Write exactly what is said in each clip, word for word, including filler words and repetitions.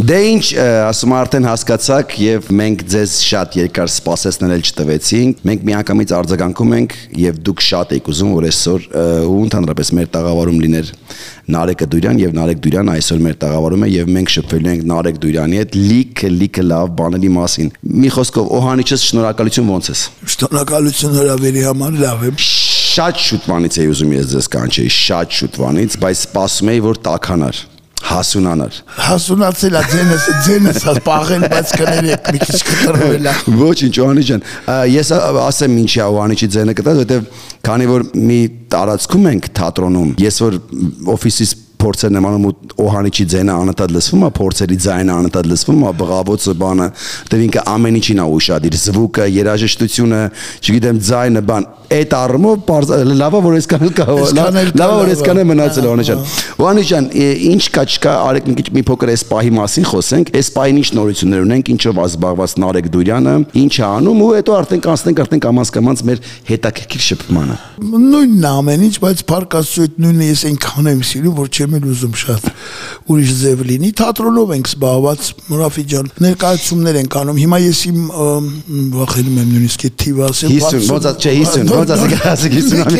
Դե ինչ, ասում արդեն հասկացաք եւ մենք ձեզ շատ երկար սպասեցնել չտվեցինք։ Մենք միանգամից արձագանքում ենք եւ դուք շատ եք ուզում որ այսօր ու ընդհանրապես մեր տաղավարում լիներ Նարեկը Դուրյան եւ Նարեկ Դուրյանը այսօր մեր տաղավարում է եւ մենք շփվելու ենք Նարեկ Դուրյանի հետ լիքը լիքը լավ բաների մասին։ Մի խոսքով Օհանիչս շնորհակալություն ոնց ես։ Շնորհակալություն հրավերի համար, լավ եմ։ Շատ շուտվանից էի ուզում ես ձեզ կանչեի, շատ շուտվանից, բայց սպասում էի որ տաքանար։ Հասունանար։ Հասունացել է ձենս, ձենս պաղել, բայց կներեք մի քիչ կտրվել է։ Ոչինչ, Օհանի ջան, ես ասեմ ինչի է Օհանիչի ձենը կտա, որովհետև քանի որ մի տարածքում ենք թատրոնում, ես որ օֆիսից փորձերն եմ անում ու Օհանիչի ձայնը անընդհատ լսվում է, փորձերի ձայնը անընդհատ լսվում է, բղավոցը բանը, դեռ ինքը ամեն ինչին է ուշադիր, զվուկը, երաժշտությունը, չգիտեմ ձայնը, բան, այդ առումով լավա որ այսքան կա, լավա որ այսքան է մնացել Օհանի ջան։ Օհանի ջան, ինչ կա չկա, արեք մի քիչ մի փոքր այս պահի մասին խոսենք, այս պահին ինչ նորություններ ունենք, ինչով ազբաղված Նարեկ Դուրյանը, ինչ է անում ու հետո արդեն կանցնենք արդեն կամաց-կամաց մեր հետաքրքիր շփմանը։ Նույնն ամեն ինչ, բայց փառք Աստծո այդ նույնը ես այնքան եմ սիրում, որ չեմ էլ ուզում շատ ուրիշ ձև լինի։ Թատրոնով ենք զբաղված, Մուրաֆի ջան, ներկայացումներ ենք անում։ Հիմա ես իմ վախենում եմ նույնիսկ այդ թիվը ասեմ։ հիսուն, ոնց չէ հիսուն, ոնց ասեք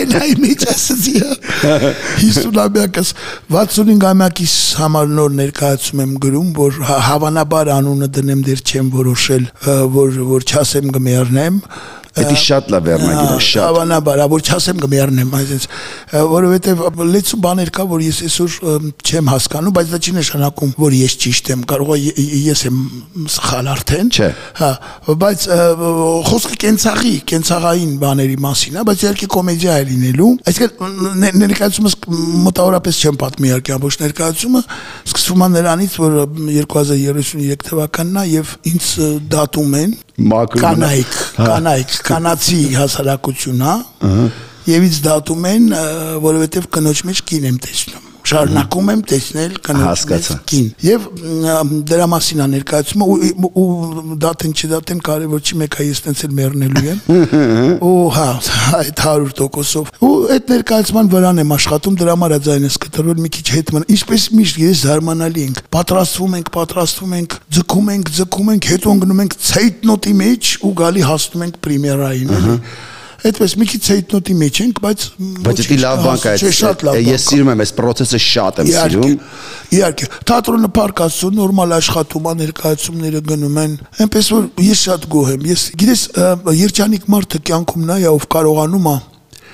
հիսուն։ վաթսունհինգամյակիս համար նոր ներկայացում եմ գրում, որ հավանաբար անունը դնեմ դեռ չեմ որոշել, որ որ չասեմ գմերնեմ։ Դա շատ լավ վերնագիր է, շատ։ Հավանաբար, որ չասեմ կմեռնեմ, այսպես, որովհետև լեցու բաներ կա, որ ես այսօր չեմ հասկանում, բայց դա չի նշանակում, որ ես ճիշտ եմ, կարող է ես եմ սխալ արդեն։ Չէ։ Հա, բայց խոսքը կենցաղի, կենցաղային բաների մասին է, բայց իհարկե կոմեդիա է լինելու։ Այսինքն ներկայացումս մոտավորապես չեմ պատմի իհարկե ամբողջ ներկայացումը, սկսվում է նրանից, որ երկու հազար երեսուններեք թվականն է եւ ինձ դատում են կանայք, կանայք կանացի հասարակություն, հա, եւ ինձ դատում են, որովհետեւ կնոջ մեջ կին եմ տեսնում։ Շարունակում եմ տեսնել կնոջ մեջ կին։ Եվ դրա մասին է ներկայացումը ու դատեն չդատեն կարևոր չի, մեկ է ես տենց էլ մեռնելու եմ։ Ու հա, այդ հարյուր տոկոսով։ Ու այդ ներկայացման վրան եմ աշխատում, դրա համար է ձայնս կտրվել մի քիչ հետ մնա։ Ինչպես միշտ ես զարմանալի ենք։ Պատրաստվում ենք, պատրաստվում ենք, ձգում ենք, ձգում ենք, հետո ընկնում ենք ցեյտնոտի մեջ ու գալի հասնում ենք պրեմիերային։ Այդպես մի քիչ ցեյտնոտի մեջ ենք, բայց բայց դա լավ բան է։ Ես սիրում եմ այս process-ը շատ եմ սիրում։ Իհարկե, թատրոնը փառք Աստծո նորմալ աշխատում է, ներկայացումները գնում են։ Այնպես որ ես շատ գոհ եմ։ Ես գիտես երջանիկ մարդը կյանքում նա է, ով կարողանում է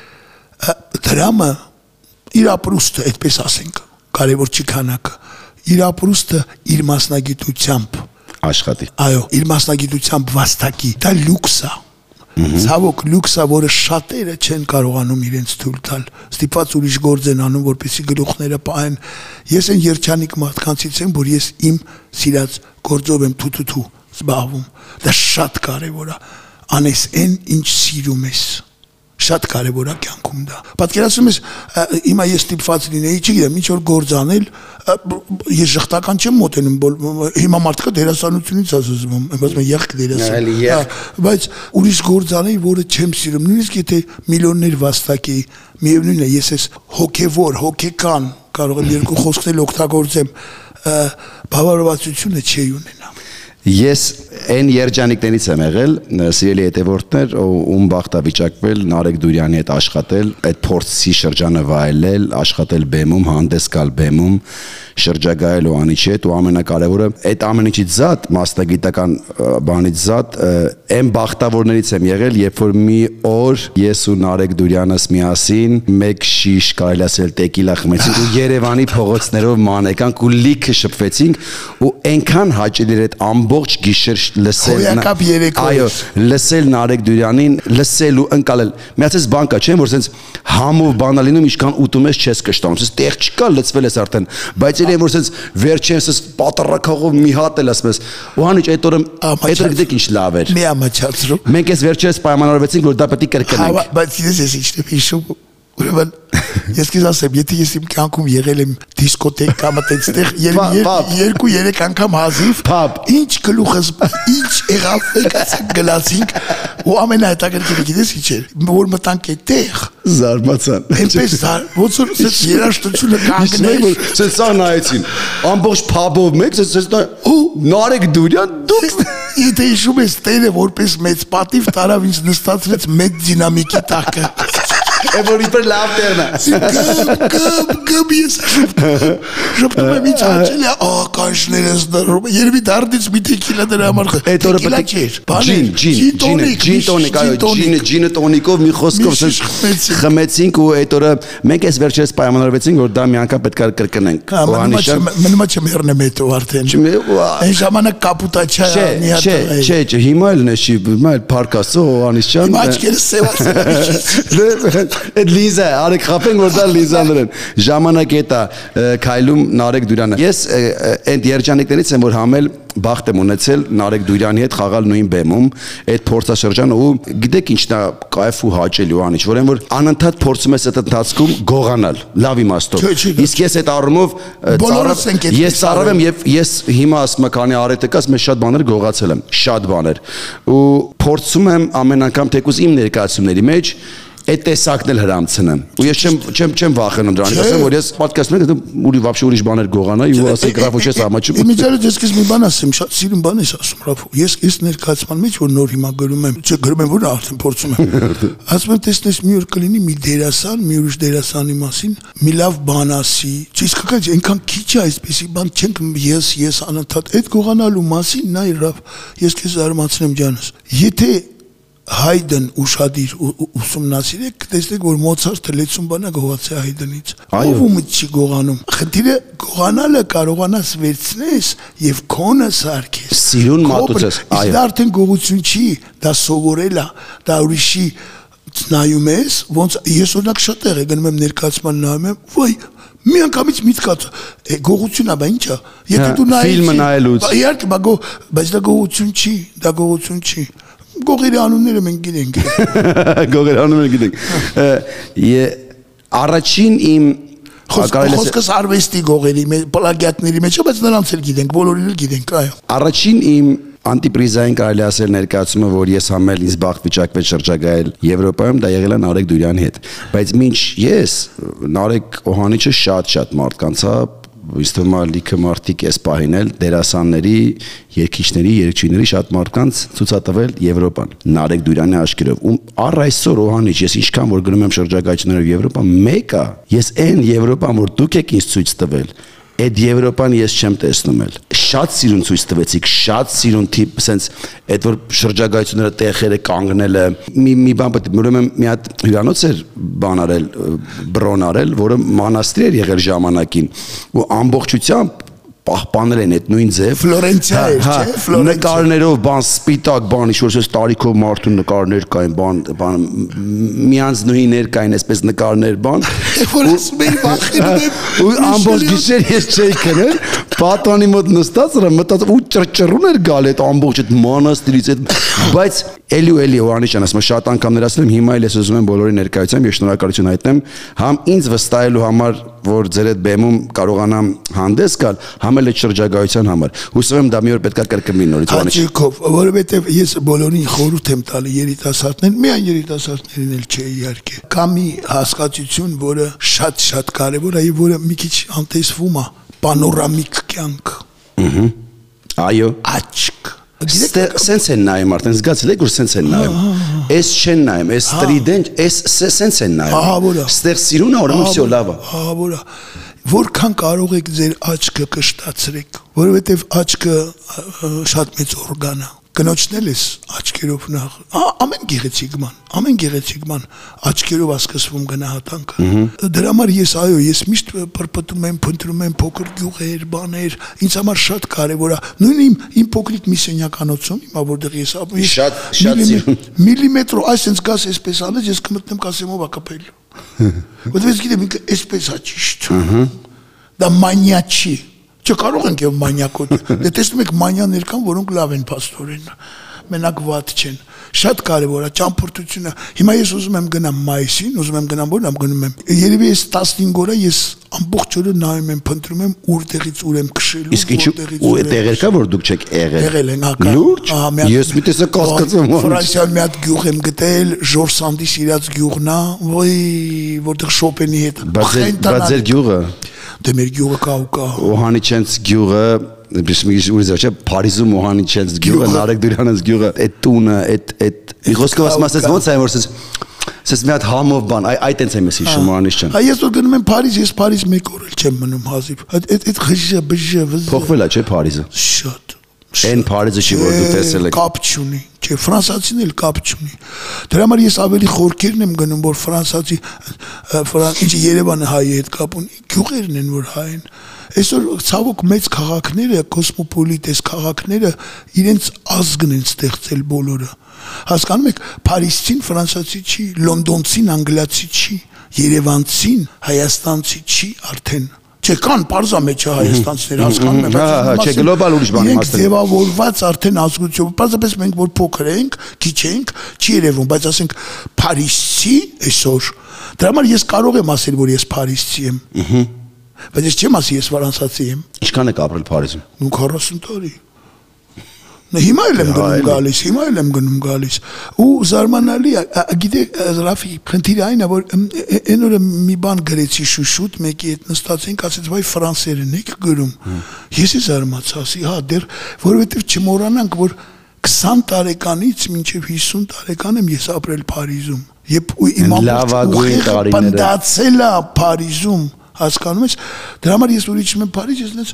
դրամը իր ապրուստը, այդպես ասենք, կարևոր չի քանակը, իր ապրուստը իր մասնագիտությամբ աշխատի։ Այո, իր մասնագիտությամբ վաստակի։ Դա լյուքս է։ Ցավոք լյուքսա, որը շատերը չեն կարողանում իրենց թույլ տալ, ստիպված ուրիշ գործ են անում, որպեսզի գլուխները պահեն։ Ես այն երջանիկ մարդկանցից եմ, որ ես իմ սիրած գործով եմ թութութու զբաղվում։ Դա շատ կարևոր է։ Անես այն, ինչ սիրում ես։ Շատ կարևոր է կյանքում դա։ Պատկերացնում ես, հիմա ես ստիպված լինեի, չգիտեմ, ինչ որ գործ անել, ես ժխտական չեմ մոտենում, հիմա մարդկա դերասանությունից ասում, ասում եմ եղք դերասան։ Բայց ուրիշ գործ անել, որը չեմ սիրում, նույնիսկ եթե միլիոններ վաստակի, միևնույնն է, ես ես հոգևոր, հոգեկան, կարող եմ երկու խոսքներ օգտագործեմ, բավարարվածությունը չի ունենա։ Ես այն երջանիկներից եմ եղել, սիրելի հետևորդներ, ում բախտ է վիճակվել Նարեկ Դուրյանի հետ աշխատել, այդ փորձի շրջանը վայելել, աշխատել բեմում, հանդես գալ բեմում, շրջագայել Օհանիչի հետ ու ամենակարևորը այդ ամեն ինչից զատ, մասնագիտական բանից զատ, այն բախտավորներից եմ եղել, երբ որ մի օր ես ու Նարեկ Դուրյանս միասին մեկ շիշ կարելի ասել տեկիլա խմեցինք ու Երևանի փողոցներով մանեկանք ու լիքը շփվեցինք ու այնքան հաճելի էր այդ ամբողջ գիշեր լսել այո լսել Նարեկ Դուրյանին լսել ու ընկալել միացես բան կա չէ՞ որ sense համով բանա լինում ինչքան ուտում ես չես կշտանում sense տեղ չկա լծվել ես արդեն բայց էլ եմ որ sense վերջերս պատառակաղով մի հատ էլ ասես Օհանիչ այդ օրը այդ օրը գիտեք ինչ լավ էր մի ամաչացրու մենք ես վերջերս պայմանավորվեցինք որ դա պետք է կրկնենք բայց ես ես ինչ հիշում Ուրեմն ես քեզ ասեմ, եթե ես իմ կյանքում եղել եմ դիսկոտեկ կամ այդտեղ երկու երեք անգամ հազիվ, ինչ գլուխս, ինչ եղավ, եկացանք գնացինք, ու ամենահետաքրքիրը գիտես ինչ էր, որ մտանք այդտեղ զարմացան։ Այնպես զար, ոնց որ ասես երաժշտությունը կանգնել, ասես սա նայեցին, ամբողջ փաբով մեկ, ասես ու Նարեկ Դուրյան դուք եթե հիշում ես տերը որպես մեծ պատիվ տարավ ինձ նստացրեց մեծ դինամիկի տակը։ Է որ իբր լավ տեղն է։ Գબ գբ ես շփում եմ ինչ աչել է, ահա կանշներս դրում։ Երևի դարդից մի տեկիլա դրա համար։ Այդ օրը պետք է ջին, ջին, ջին, ջին տոնիկ, այո, ջինը, ջինը տոնիկով մի խոսքով խմեցինք ու այդ օրը մենք էս վերջերս պայմանավորվեցինք որ դա մի անգամ պետք է կրկնենք։ Մնում եմ եռնեմ հետո արդեն։ Այն ժամանակ կապուտաչա մի հատ։ Չէ, չէ, հիմա էլ նշի, հիմա էլ Փարքասո Հովհաննիսյան։ Հիմա աչքերս սևացել։ Այդ Լիզա, արեք խափենք որ դա Լիզաներ են։ Ժամանակ է դա քայլում Նարեկ Դուրյանը։ Ես այդ երջանիկներից եմ որ համել բախտ եմ ունեցել Նարեկ Դուրյանի հետ խաղալ նույն բեմում, այդ փորձաշրջանը ու գիտեք ինչն է կայֆ ու հաճելի ու անիչ, որեն որ անընդհատ փորձում ես այդ ընթացքում գողանալ, լավ իմաստով։ Իսկ ես այդ առումով ես ծառավ եմ եւ ես հիմա ասում եմ քանի արետը կաս մեծ շատ բաներ գողացել եմ, շատ բաներ։ Ու փորձում եմ ամեն անգամ թեկուզ իմ ներկայացումների մեջ այդ տեսակն էլ հրամցնեմ։ Ու ես չեմ չեմ չեմ վախենում դրանից, ասեմ որ ես պատկասում եմ ուրի вообще ուրիշ բաներ գողանայի ու ասեք Ռաֆո չես ամաչում։ Իմիջիայլը ես քեզ մի բան ասեմ, շատ սիրուն բան ես ասում Ռաֆո։ Ես ես ներկայացման մեջ որ նոր հիմա գրում եմ, չէ գրում եմ որ արդեն փորձում եմ։ Ասում եմ տեսնես մի օր կլինի մի դերասան, մի ուրիշ դերասանի մասին մի լավ բան ասի։ Իսկ կա այնքան քիչ է այսպեսի բան չենք ես ես անընդհատ այդ գողանալու մասին նայ Ռաֆ, ես քեզ զարմացնեմ ջանս։ Եթե Հայդն ուշադիր ուսումնասիրեք, կտեսնեք, որ Մոցարտը լեցուն բանակ գողացել է Հայդնից։ Ով ում չի գողանում։ Խնդիրը գողանալը կարողանաս վերցնես եւ քոնը սարքես։ Սիրուն մատուցես, այո։ Դա արդեն գողություն չի, դա սովորել է, դա ուրիշի նայում ես, ոնց ես օրինակ շատ եղ գնում եմ ներկայացման նայում եմ, ոյ մի անգամից միտքած գողությունա, բա ինչա։ Եթե դու նայես ֆիլմը նայելուց։ Իհարկե, բայց դա գողություն չի, դա գողություն չի։ Գողերի անունները մենք գիտենք։ Գողերի անունները գիտենք։ Առաջին իմ խոսքս արվեստի գողերի, պլագիատների մեջ է, բայց նրանց էլ գիտենք, բոլորին էլ գիտենք, այո։ Առաջին իմ անտիպրիզային կարելի ասել ներկայացումը, որ ես համել ինձ բախտ վիճակվել շրջագայել Եվրոպայում, դա եղել է Նարեկ Դուրյանի հետ։ Բայց մինչ ես Նարեկ Օհանիչը շատ-շատ մարդկանց է Իսկ լիքը մարդիկ էս պահին էլ դերասանների, երգիչների, երգչուհիների շատ մարդկանց ցուցատվել Եվրոպան Նարեկ Դուրյանի աչքերով ու առ այսօր Օհանիչ ես ինչքան որ գնում եմ շրջագայություններով Եվրոպա մեկը ես այն Եվրոպան որ դուք եք ինձ ցույց տվել Այդ Եվրոպան ես չեմ տեսնում էլ։ Շատ սիրուն ցույց տվեցիք, շատ սիրուն տիպ, sense այդ որ շրջագայությունները տեղերը կանգնելը, մի մի բան պետք է ուրեմն մի հատ հյուրանոց էր բան արել, բրոն արել, որը մանաստրի էր եղել ժամանակին, ու ամբողջությամբ պահպանել են այդ նույն ձև Ֆլորենցիա էր, չէ՞, Ֆլորենցիա նկարներով, բան սպիտակ, բան ինչ-որ ես տարիքով մարդու նկարներ կային, բան, բան միանց նույններ կային, այսպես նկարներ, բան որ ասում էի վախենում եմ ու ամբողջ գիշեր ես չէի քնել, պատանի մոտ նստած ու մտած ու ճռճռուն էր գալ այդ ամբողջ այդ մանաստրից այդ բայց էլի ու էլի Օհաննիսյան ասում շատ անգամներ ասել եմ հիմա էլ ես ուզում եմ բոլորի ներկայությամբ ես շնորհակալություն հայտնեմ համ ինձ վստահելու համար որ ձեր այդ բեմում կարողանամ հանդես գալ համ էլ այդ շրջագայության համար հուսով եմ դա մի օր պետք է կրկնվի նորից Հաճիկով որովհետև ես բոլորին խորհուրդ եմ տալի երիտասարդներին միայն երիտասարդներին էլ չէ իհարկե կա մի հասկացություն որը շատ շատ կարևոր է եւ որը մի քիչ անտեսվում է պանորամիկ կյանք այո աչք Սենց են նայում արդեն զգացել եք որ սենց են նայում Էս չեն նայում էս տրիդեն էս սենց են նայում Ստեղ սիրուն է ուրեմն վсё լավ է Ահա որա Որքան կարող եք ձեր աչքը կշտացրեք որովհետև աչքը շատ մեծ օրգան է Կնոջն էլ ես աչքերով նախ ամեն գեղեցիկ ման ամեն գեղեցիկ ման աչքերով ասկսվում գնահատանքը դրա համար ես այո ես միշտ պրպտում եմ փնտրում եմ փոքր գյուղեր բաներ ինձ համար շատ կարևոր է նույն իմ իմ փոքրիկ միսիոնյականոցում հիմա որտեղ ես շատ շատ միլիմետր այսպես գաս այսպես անես ես կմտնեմ կասեմ ով ակապել որտեղ գիտեմ ինքը այսպես է ճիշտ դա մանյա չի Չկարող ենք եւ մանյակոտ։ Դե տեսնում եք մանյաներ կան, որոնք լավ են փաստորեն։ մենակ վատ չեն։ Շատ կարևոր է ճամփորդությունը։ Հիմա ես ուզում եմ գնամ մայիսին, ուզում եմ գնամ որ ամ գնում եմ։ Երևի ես տասնհինգ օրը ես ամբողջ օրը նայում եմ, փնտրում եմ որտեղից ուր եմ քշելու, Իսկ ինչու տեղեր կա որ դուք չեք եղել։ Եղել են հակա։ Լուրջ։ Ես մի տեսակ կասկածում եմ։ Ֆրանսիայում մի հատ գյուղ եմ գտել, Ժորսանդի սիրած գյուղն է, ոյ, որտեղ Շոպենի հետ։ Բայց ձեր գյուղը։ Դե մեր գյուղը կա ու կա։ Օհանիչենց գյուղը Բիսմիգիս ուրիզաչա Փարիզում Օհանիչենց գյուղը, Նարեկ Դուրյանց գյուղը, այդ տունը, այդ այդ Իղոսկով ասած ոնց է որ Սես մի հատ համով բան, այ տենց եմ ես հիշում Օհանիչյան։ Այ ես որ գնում եմ Փարիզ, ես Փարիզ մեկ օր էլ չեմ մնում հազիվ։ Այդ այդ խժը բժը փոխվել է չէ Փարիզը։ Շատ։ Այն Փարիզը չի որ դու տեսել եք։ Կապ չունի, չէ, ֆրանսացին էլ կապ չունի։ Դրա համար ես ավելի խորքերն եմ գնում, որ ֆրանսացի ինչ Երևանը հայի հետ կապ ունի, գյուղերն են որ հայ են։ Այսօր ցավոք մեծ քաղաքները, կոսմոպոլիտես քաղաքները իրենց ազգն են ստեղծել բոլորը։ Հասկանում եք, Փարիզցին ֆրանսացի չի, լոնդոնցին անգլիացի չի, երևանցին հայաստանցի չի արդեն։ Չէ, կան parza մեջ հայաստանցիներ, հասկանում եք, բայց չէ, գլոբալ ուրիշ բան իմաստը։ Մենք ձևավորված արդեն ազգություն, պարզապես մենք որ փոքր ենք, քիչ ենք, չի երևում, բայց ասենք Փարիզցի այսօր։ Դրա համար ես կարող եմ ասել, որ ես Փարիզցի եմ։ Ահա։ Բայց ես չեմ ասի ես ֆրանսացի եմ։ Ինչքան եք ապրել Փարիզում։ Ու քառասուն տարի։ Հիմա էլ եմ գնում գալիս, հիմա էլ եմ գնում գալիս։ Ու զարմանալի է, գիտեք, Ռաֆի, խնդիրը այն է, որ այն օրը մի բան գրեցի շուշուտ, մեկի հետ նստացինք, ասեց, վայ ֆրանսերեն եք գրում։ Ես էլ զարմացա, ասի, հա, դեռ, որովհետև չմոռանանք, որ քսան տարեկանից մինչև հիսուն տարեկան եմ ես ապրել Փարիզում։ Եվ իմ լավագույն տարիները բնդացել է Փարիզում, հասկանում ես։ Դրա համար ես ուրիշ եմ Փարիզ, ես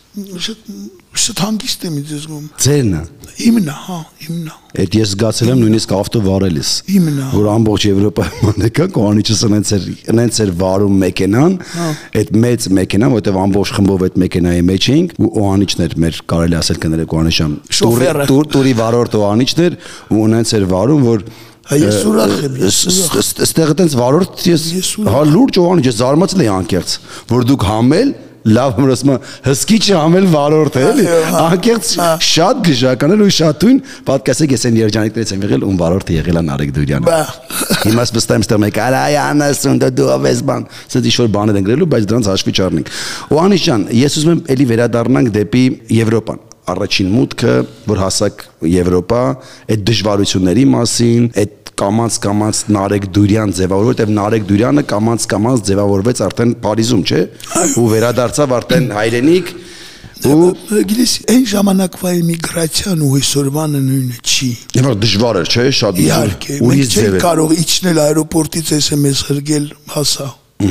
շատ հանգիստ եմ զգում։ Ձերն է։ Իմն է, հա, իմն է։ Այդ ես զգացել եմ նույնիսկ ավտո վարելիս։ Իմն է։ Որ ամբողջ Եվրոպայում եկա, Օհանիչս այնց էր, այնց էր վարում մեքենան, այդ մեծ մեքենան, որտեղ ամբողջ խմբով այդ մեքենայի մեջ էինք, ու Օհանիչն էր մեր կարելի ասել կներեք Օհանիչյան։ Տուրի վարորդ Օհանիչն էր, ու այնց էր վարում, որ Ես ուրախ եմ, ես ուրախ։ Այստեղ այտենց վարորդ ես հա լուրջ Օհանիչ, ես զարմացել էի անկեղծ, որ դուք համել լավ մրսմա հսկի չհամել վարորդ է էլի անկեղծ շատ գժական էր ու շատ ույն պատկասեք ես այն երջանիկներից եմ եղել ում վարորդը եղել է Նարեկ Դուրյանը հիմա սպստեմ ստեմ եք արայանս ու դու ավես բան սա ինչ որ բաներ են գրելու բայց դրանց հաշվի չառնենք Օհանիչ ջան ես ուզում եմ էլի վերադառնանք դեպի Եվրոպան առաջին մուտքը որ հասակ Եվրոպա այդ դժվարությունների մասին այդ կամած կամած Նարեկ Դուրյան ձևավորվեց, որտեղ Նարեկ Դուրյանը կամած կամած ձևավորվեց արդեն Փարիզում, չէ՞, ու վերադարձավ արդեն հայրենիք ու գիտես այն ժամանակվա էմիգրացիան ու այսօրվանը նույնը չի։ Եվ դժվար էր, չէ՞, շատ իհարկե, մենք չենք կարող իջնել աերոպորտից էս եմ ես հրգել հասա։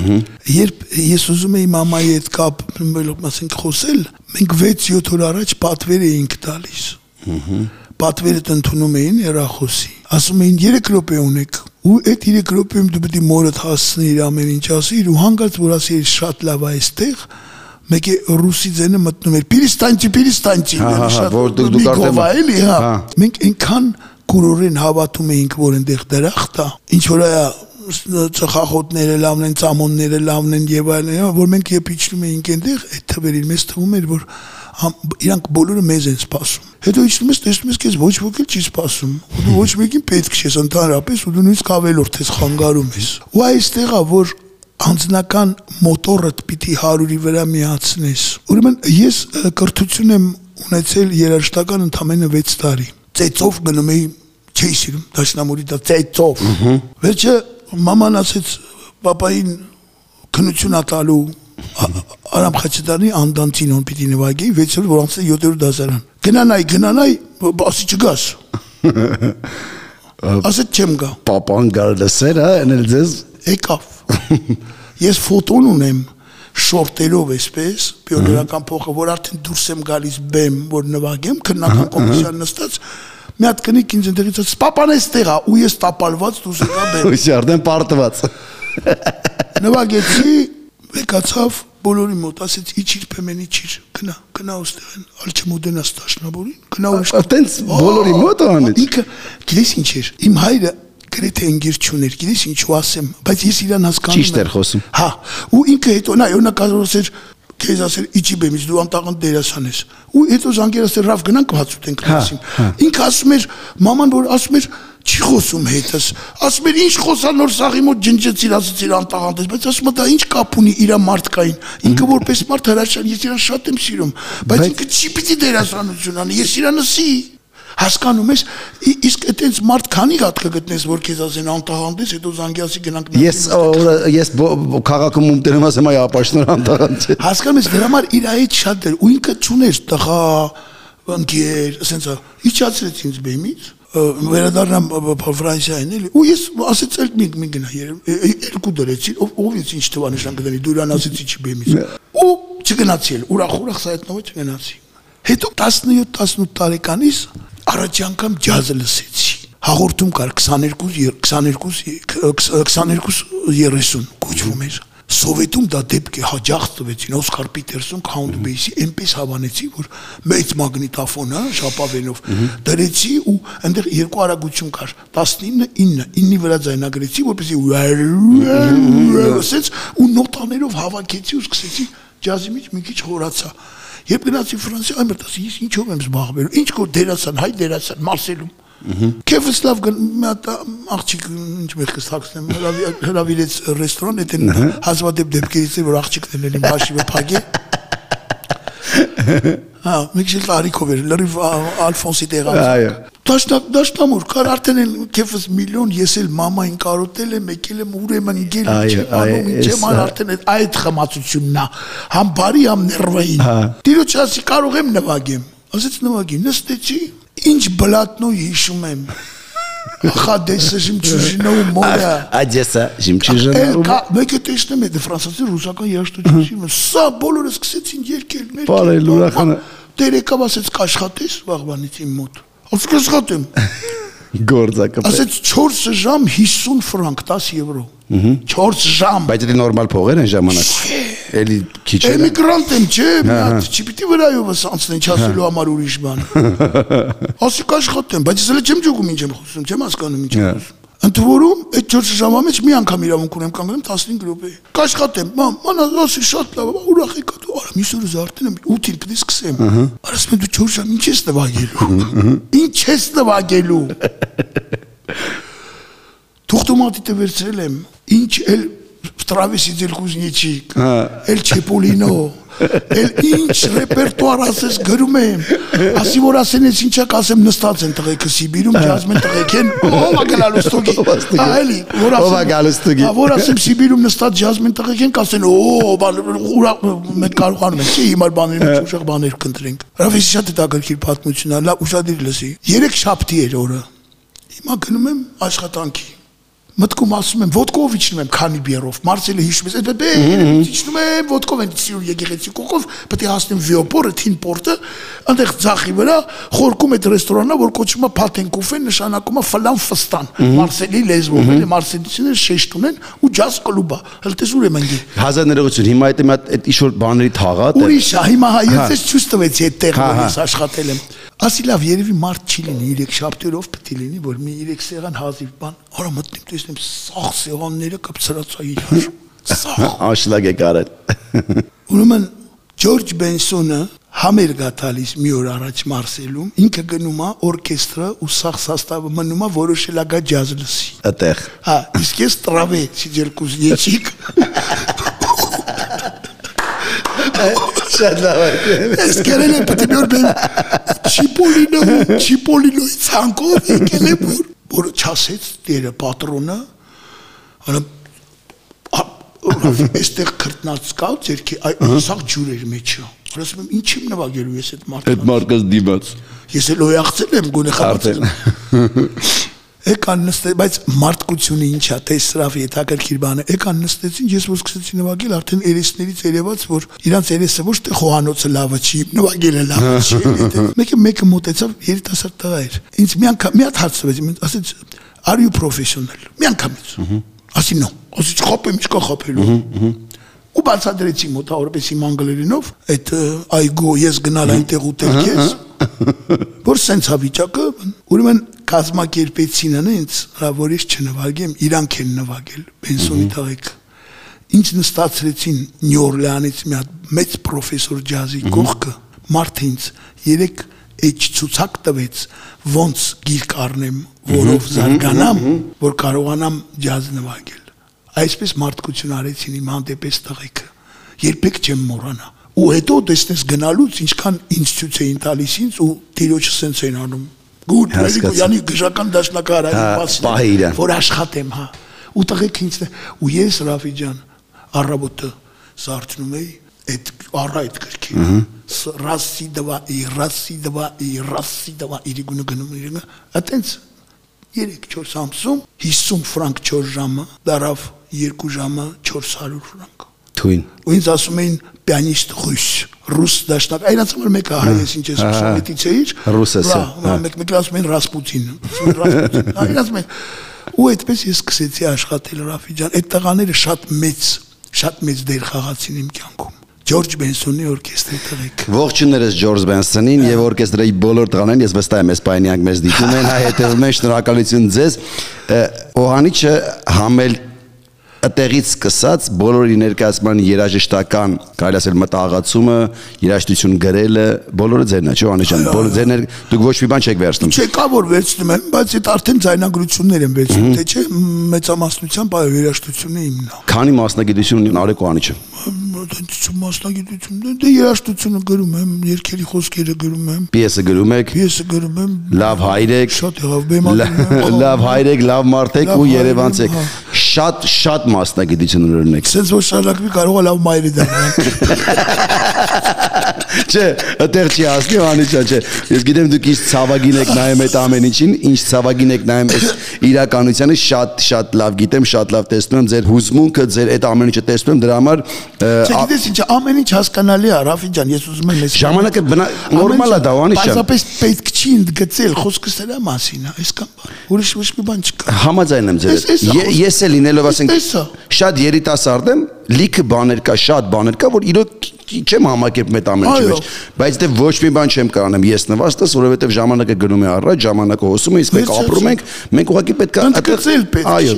Երբ ես ուզում էի մամայի հետ կապ, ասենք խոսել, մենք վեց յոթ օր առաջ պատվեր էինք տալիս։ Պատվերը ընդունում էին հեռախոսի։ Ասում էին երեք րոպե ունեք։ Ու այդ երեք րոպեում դու պետք է մորդ հասցնիր ամեն ինչ ասիր ու հանկարծ որ ասիր շատ լավ է այստեղ, մեկի ռուսի ձենը մտնում էր Պիրիստանցի, Պիրիստանցի, շատ որ դուք դուք արդեն էլի, հա։ Մենք այնքան կուրորեն հավատում էինք, որ այնտեղ դրախտ է, ինչ որ այա ծխախոտները լավն են, ծամոնները լավն են եւ այլն, որ մենք երբ իջնում էինք այնտեղ, այդ թվերին մեզ թվում էր, որ իրանք բոլորը մեզ են սպասում։ Հետո իջնում ես, տեսնում ես, քեզ ոչ ոք էլ չի սպասում։ Ու դու ոչ մեկին պետք չես ընդհանրապես, ու դու նույնիսկ ավելորդ ես խանգարում ես։ Ու այստեղ է, որ անձնական մոտորդ պիտի հարյուրի վրա միացնես։ Ուրեմն ես կրթություն եմ ունեցել երաժշտական ընդամենը վեց տարի։ Ծեծով գնում էի, չէի սիրում դաշնամուրի դա ծեծով։ Վերջը մաման ասեց պապային քնություն ատալու Արամ Խաչատրյանի անդանցին on պիտի նվագեի վեց օր որ անցել յոթ րոպե դասարան։ Գնանայ, գնանայ, ասի չգաս։ Ասեց չեմ գա։ Պապան գար լսեր, հա, անել ձեզ եկավ։ Ես ֆոտոն ունեմ շորտերով էսպես, պիոներական փողը, որ արդեն դուրս եմ գալիս բեմ, որ նվագեմ, քննական կոմիսիան նստած, մի հատ կնիկ ինձ ընդերից պապան էստեղ է, ու ես տապալված դուրս եկա բեմ։ Ույսի արդեն պարտված։ Նվագեցի, եկացավ բոլորի մոտ, ասեց իջիր փեմեն իջիր, գնա, գնա ոստեղեն, ալ չմոդենաս տաշնաբորին, գնա ուրիշ։ Այդտենց բոլորի մոտ անեց։ Ինքը գիտես ինչ էր, իմ հայրը գրեթե ընկեր չուներ, գիտես ինչու ասեմ, բայց ես իրան հասկանում եմ։ Ճիշտ էր խոսում։ Հա, ու ինքը հետո նա օրինակ ասել քեզ ասել իջի բեմից դու անտաղան դերասան ես։ Ու հետո զանգեր ասել ռավ գնանք հացուտենք լասին։ Ինքը ասում էր մաման որ ասում էր չի խոսում հետս։ Ասում էր ինչ խոսա նոր սաղի մոտ ջնջեցիր ասեցիր անտաղանտես, բայց ասում է դա ինչ կապ ունի իր մարդկային։ Ինքը որպես մարդ հրաշալի ես իրան շատ եմ սիրում, բայց ինքը չի պիտի դերասանություն անի, ես իրան ասի։ Հասկանում ես, իսկ այտենց մարդ քանի հատ կգտնես, որ քեզ ասեն անտաղանտես, հետո զանգյասի գնանք։ Ես ես քաղաքում ում տերեմ ասեմ այ ապաշնոր անտաղանտ։ Հասկանում ես, դրա համար իր այդ շատ դեր, ու ինքը չուներ տղա, ընկեր, ասենց իջացրեց ինձ բեմից, վերադառնամ Ֆրանսիային էլի, ու ես ասեցի մի մի գնա երկու դրեցի, ով ինձ ինչ թվա նշան կդնի, դու իրան ասեցի չի բեմից։ Ու չգնացի էլ, ուրախ-ուրախ սայտնով չգնացի։ Հետո տասնյոթ տասնութ տարեկանից առաջ անգամ ջազը լսեցի։ Հաղորդում կար քսաներկու երեսուն կոչվում էր։ Սովետում դա դեպք է հաջող տվեցին Օսկար Պիտերսոն, Քաունտ Բեյսի, այնպես հավանեցի, որ մեծ մագնիտոֆոն, հա, շապավենով դրեցի ու այնտեղ երկու արագություն կար, տասնինը ինը, ինի վրա ձայնագրեցի, որպեսզի ասեց ու նոտաներով հավաքեցի ու սկսեցի ջազի մեջ մի քիչ խորացա։ Երբ գնացի Ֆրանսիա, այմերտ ասի, ես ինչով եմ զբաղվել, ինչ կոր դերասան, հայ դերասան, Մարսելում։ Քեֆս լավ աղջիկ ինչ մեղքս թաքցնեմ, հրավիրեց ռեստորան, էդ են հազվադեպ դեպքերից է, որ աղջիկներն են իմ հաշիվը փակե։ Հա, մի քիչ տարիքով էր, լրիվ Ալֆոնսի տեղանց։ Դաշնամուր, կար արդեն են քեֆս միլիոն, ես էլ մամային կարոտել եմ, եկել եմ ուրեմն գել, չեմ անում, ինչեմ ան արդեն այդ խմացությունն է, համ բարի, համ ներվային։ Տիրոջ ասի կարող եմ նվագեմ, ասեց նվագի, նստեցի, ինչ բլատնո հիշում եմ։ Ախա դեսը Ժիմչուժինով մորա։ Ադեսա Ժիմչուժինով։ Մեկը տեսնում է ֆրանսիացի ռուսական երաժշտություն։ Սա բոլորը սկսեցին երգել, ներկել։ Բարել ուրախանը։ Դեր եկավ ասեց կաշխատես վաղվանից իմ մոտ։ Ասում կաշխատեմ։ Գործակը։ Ասեց չորս ժամ հիսուն ֆրանկ, դես եվրո։ չորս ժամ։ Բայց դա նորմալ փողեր են ժամանակ։ Էլի քիչ է։ Էմիգրանտ եմ, չէ՞, չի պիտի վրայովս անցնեն, չասելու համար ուրիշ բան։ Ասի կաշխատեմ, բայց ես էլ չեմ ջոգում ինչ եմ խոսում, չեմ հասկանում ինչ եմ խոսում։ Ընդ որում այդ չորս ժամվա մեջ մի անգամ իրավունք ունեմ կանգնեմ տասնհինգ րոպե։ Կաշխատեմ, մամ, մանա ասի շատ լավ, ուրախ եկա դու, արա մի սուրը զարտեն եմ, ութին պիտի սկսեմ։ Արասում եմ դու չորս ժամ ինչ ես նվագելու։ Ինչ ես նվագելու։ Թուղթոմատիտը վերցրել եմ, ինչ էլ Տրավեսի ձելկուզնիչիկ, էլ Չեպոլինո, էլ ինչ ռեպերտուար ասես գրում եմ, ասի որ ասեն ես ինչա կասեմ նստած են տղեկը Սիբիրում, ջազմ են տղեկ են, ով է գալու ստուգի, այլի, որ ասեմ Սիբիրում նստած ջազմ են տղեկ են, կասեն օ, մենք կարողանում ենք, չի հիմար բաների մեջ ուշեղ բաներ կընտրենք։ Տրավեսի շատ հետաքրքիր պատմություն է, լավ ուշադիր լսի, երեք շաբթի էր օրը, հիմա գնում եմ աշխատանքի։ Մտքում ասում եմ ոդկով իջնում եմ քանի բիերով Մարսելը հիշում ես այդ իջնում եմ ոդկով են սիրուն եկեղեցի կողով պետք է հասնեմ Վիոպորը թին պորտը այնտեղ ձախի վրա խորքում այդ ռեստորանա որ կոչվում է Փաթենկուֆեն նշանակում է ֆլան ֆստան Մարսելի լեզվով էլի մարսելիցիները շեշտ ունեն ու ջազ կլուբա հլտես ուր եմ ընկել հազար ներողություն հիմա այդ այդ ինչ որ բաների թաղա ուրիշ հիմա հայերս չուս տվեցի այդ տեղը ես աշխատել եմ ասի լավ երևի մարդ չի լինի երեք շաբթերով պետք է լինի որ մի երեք սեղան հազիվ բան արա մտնեմ տեսնեմ սաղ սեղանները կպցրացա իրար սաղ աշլագ է կարել ուրեմն Ջորջ Բենսոնը համեր գտալիս մի օր առաջ Մարսելում ինքը գնում է օրկեստրը ու սաղ սաստավը մնում է որոշել ագա ջազ լսի այդտեղ հա իսկ ես տրավե սիջերկուզնիչիկ շատ լավ է ես կերել եմ պետք է նոր բեմ Չիպոլինո Չիպոլինոյի ցանկով եկել եմ որ որ չասեց դերը պատրոնը արա այստեղ քրտնած կա ձերքի այսաղ ջուրեր մեջը ասում եմ ինչ եմ նվագելու ես այդ մարդը այդ մարդկաս դիմաց ես էլ օյախցել եմ գոնե խաղացել եկան նստել բայց մարդկությունը ինչա տեսրավ հետաքրքիր բան է եկան նստեցին ես որ սկսեցի նվագել արդեն երեսներից երևաց որ իրանց երեսը ոչ թե խոհանոցը լավը չի նվագելը լավը չի մեկը մեկը մոտեցավ երիտասարդ տղա էր ինձ մի անգամ մի հատ հարց տվեց ասեց are you professional մի անգամից ասի նո ասի չխապեմ ինչքա խապելու ու բացատրեցի մոտա որպես իմ անգլերենով այդ այգո ես գնալ այնտեղ ուտել քեզ որ սենց է վիճակը ուրեմն կազմակերպեցին ինձ հրավորից չնվագեմ իրանք են նվագել Բենսոնի տղեկ ինչ նստացրեցին Նյու Օրլեանից մի հատ մեծ պրոֆեսոր ջազի կողքը Մարտինս երեք էջ ցուցակ տվեց ոնց գիրք առնեմ որով զարգանամ որ կարողանամ ջազ նվագել այսպես մարդկություն արեցին իմ հանդեպ էս տղեկը երբեք չեմ մոռանա ու հետո տեսնես գնալուց ինչքան ինձ ցույց էին տալիս ինձ ու տիրոջը սենց էին անում գուտ yani գժական դաշնակահարի մասին որ աշխատեմ հա ու տղեկը ինձ ու ես Ռաֆի ջան առավոտը սարճնում էի այդ առայդ գրքի ռասի դվա ի ռասի դվա ի ռասի դվա իրիգունը գնում իրիգունը այտենց երեք չորս ամսում հիսուն ֆրանկ չորս ժամը դարավ երկու ժամը չորս հարյուր ֆրանկ թույն ու ինձ ասում էին պիանիստ ռուս ռուս դաշնակ այնց որ մեկը հայես ինչ ես շամետից էիր ռուսես մեկ մեկ ասում են ռասպուտին ռասպուտին այնց մեկ ու այդպես ես սկսեցի աշխատել Ռաֆի ջան այդ տղաները շատ մեծ շատ մեծ դեր խաղացին իմ կյանքում Ջորջ Բենսոնի օրկեստրի տղեկ Ողջույններս Ջորջ Բենսոնին եւ օրկեստրի բոլոր տղաներին ես վստահ եմ Էսպանիայում մեզ դիտում են հայ հետևում են շնորհակալություն ձեզ Օհանիչը համել Ատեղից սկսած բոլորի ներկայացման երաժշտական, կարելի ասել մտահղացումը, երաժշտություն գրելը, բոլորը ձերն է, չէ՞ Անիշան, բոլորը ձերն դուք ոչ մի բան չեք վերցնում։ Չեկա որ վերցնում եմ, բայց այդ արդեն ձայնագրություններ եմ վերցնում, թե չէ մեծամասնությամբ այո երաժշտությունը իմն է։ Քանի մասնագիտություն ունի Արեկ Օհանիչը։ Մասնագիտություն, դե երաժշտությունը գրում եմ, երգերի խոսքերը գրում եմ։ Պիեսը գրում եք։ Պիեսը գրում եմ։ Լավ հայր եք։ Շատ եղավ բեմադրում եմ։ Լավ հայր եք, լավ մարդ եք ու Երևանց եք։ Շատ շատ մասնագիտություններ ունեք։ Սենց որ շարունակվի կարող է լավ մայրի դառնալ։ Չէ, այդտեղ չի ասնի Անիշան, չէ։ Ես գիտեմ դուք ինչ ցավագին եք նայում այդ ամեն ինչին, ինչ ցավագին եք նայում այս իրականությանը, շատ շատ լավ գիտեմ, շատ լավ տեսնում եմ ձեր հուզմունքը, ձեր այդ ամեն ինչը տեսնում եմ, դրա համար Չգիտես ինչ, ամեն ինչ հասկանալի է, Ռաֆի ջան, ես ուզում եմ ես ժամանակը նորմալ է դա Անիշան։ Պարզապես պետք չի ընդգծել, խոսքը սրա մասին է, այսքան բան։ Ուրիշ ոչ մի բան չկա։ Համաձայն եմ ձեզ։ Ես էլ լինելով ասենք շատ երիտասարդ եմ, լիքը բաներ կա, շատ բաներ կա, որ իրոք չեմ համակերպում այդ ամեն ինչի մեջ, բայց դե ոչ մի բան չեմ կարողանում ես նվաստս, որովհետև ժամանակը գնում է առաջ, ժամանակը հոսում է, իսկ մենք ապրում ենք, մենք ուղղակի պետք է ընդգծել պետք։ Այո,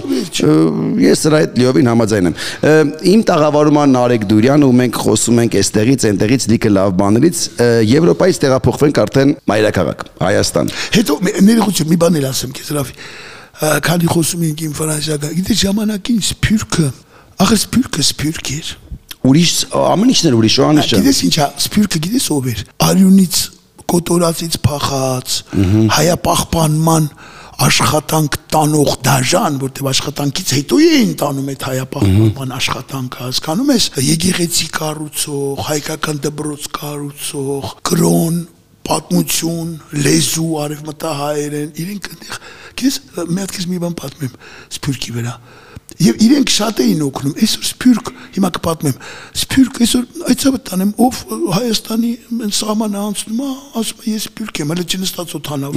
ես սրա հետ լիովին համաձայն եմ։ Իմ տաղավարման Նարեկ Դուրյան ու մենք խոսում ենք այստեղից, այնտեղից լիքը լավ բաներից, Եվրոպայից տեղափոխվենք արդեն մայրաքաղաք, Հայաստան։ Հետո ներողություն, մի բան էլ ասեմ քեզ Ռաֆի, քանի խոսում ենք իմ ֆրանսիական, գիտես ժամանակին սփյուռքը, ախր սփյուռքը սփյուռք էր։ Ուրիշ ամեն ինչն էր ուրիշ Անիշ ջան։ Գիտես ինչա, սփյուռքը գիտես ով էր։ Արյունից, կոտորածից փախած, հայապահպանման աշխատանք տանող դաժան, որտեղ աշխատանքից հետո էին տանում այդ հայապահպանման աշխատանքը, հասկանում ես, եկեղեցի կառուցող, հայկական դպրոց կառուցող, կրոն, պատմություն, լեզու, արևմտահայերեն, իրենք այնտեղ, գիտես, մի հատ քեզ մի բան պատմեմ սփյուռքի վրա։ Եվ իրենք շատ էին օգնում, այսօր սփյուռք, հիմա կպատմեմ, սփյուռք այսօր այցը տանեմ, ով Հայաստանի սահմանը անցնում է, ասում է ես սփյուռք եմ, հələ չնստած օթանավ։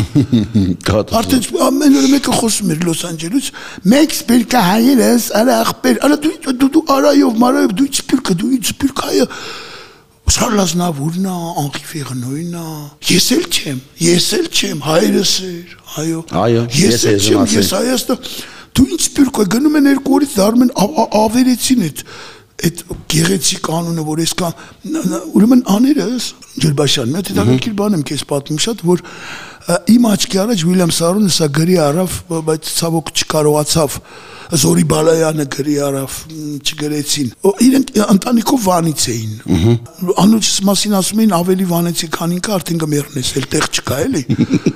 Արդեն ամեն օր մեկը խոսում էր Լոս Անջելես, մեկ սփյուռքահայերս, արա ախպեր, արա դու դու դու արայով, մարայով դու սփյուռքը, դու սփյուռք հայը։ Սարլազնավուրն է, Անխի Ֆեղնոյն է, ես էլ չեմ, ես էլ չեմ, հայրս էր, այո։ Այո, ես էլ չեմ, ես Հայաստան Դու ինչ սփյուռք է գնում են երկու օրից դառնում են ավերեցին այդ այդ գեղեցիկ անունը որ այսքան ուրեմն աներս Ջերբաշյան մի հատ հետաքրքիր բան եմ քեզ պատմում շատ որ իմ աչքի առաջ Ուիլյամ Սարոնը սա գրի արավ բայց ցավոք չկարողացավ Զորի Բալայանը գրի արավ չգրեցին իրենք ընտանիքով Վանից էին անուչս մասին ասում էին ավելի Վանեցի քան ինքը արդեն կմեռնես էլ տեղ չկա էլի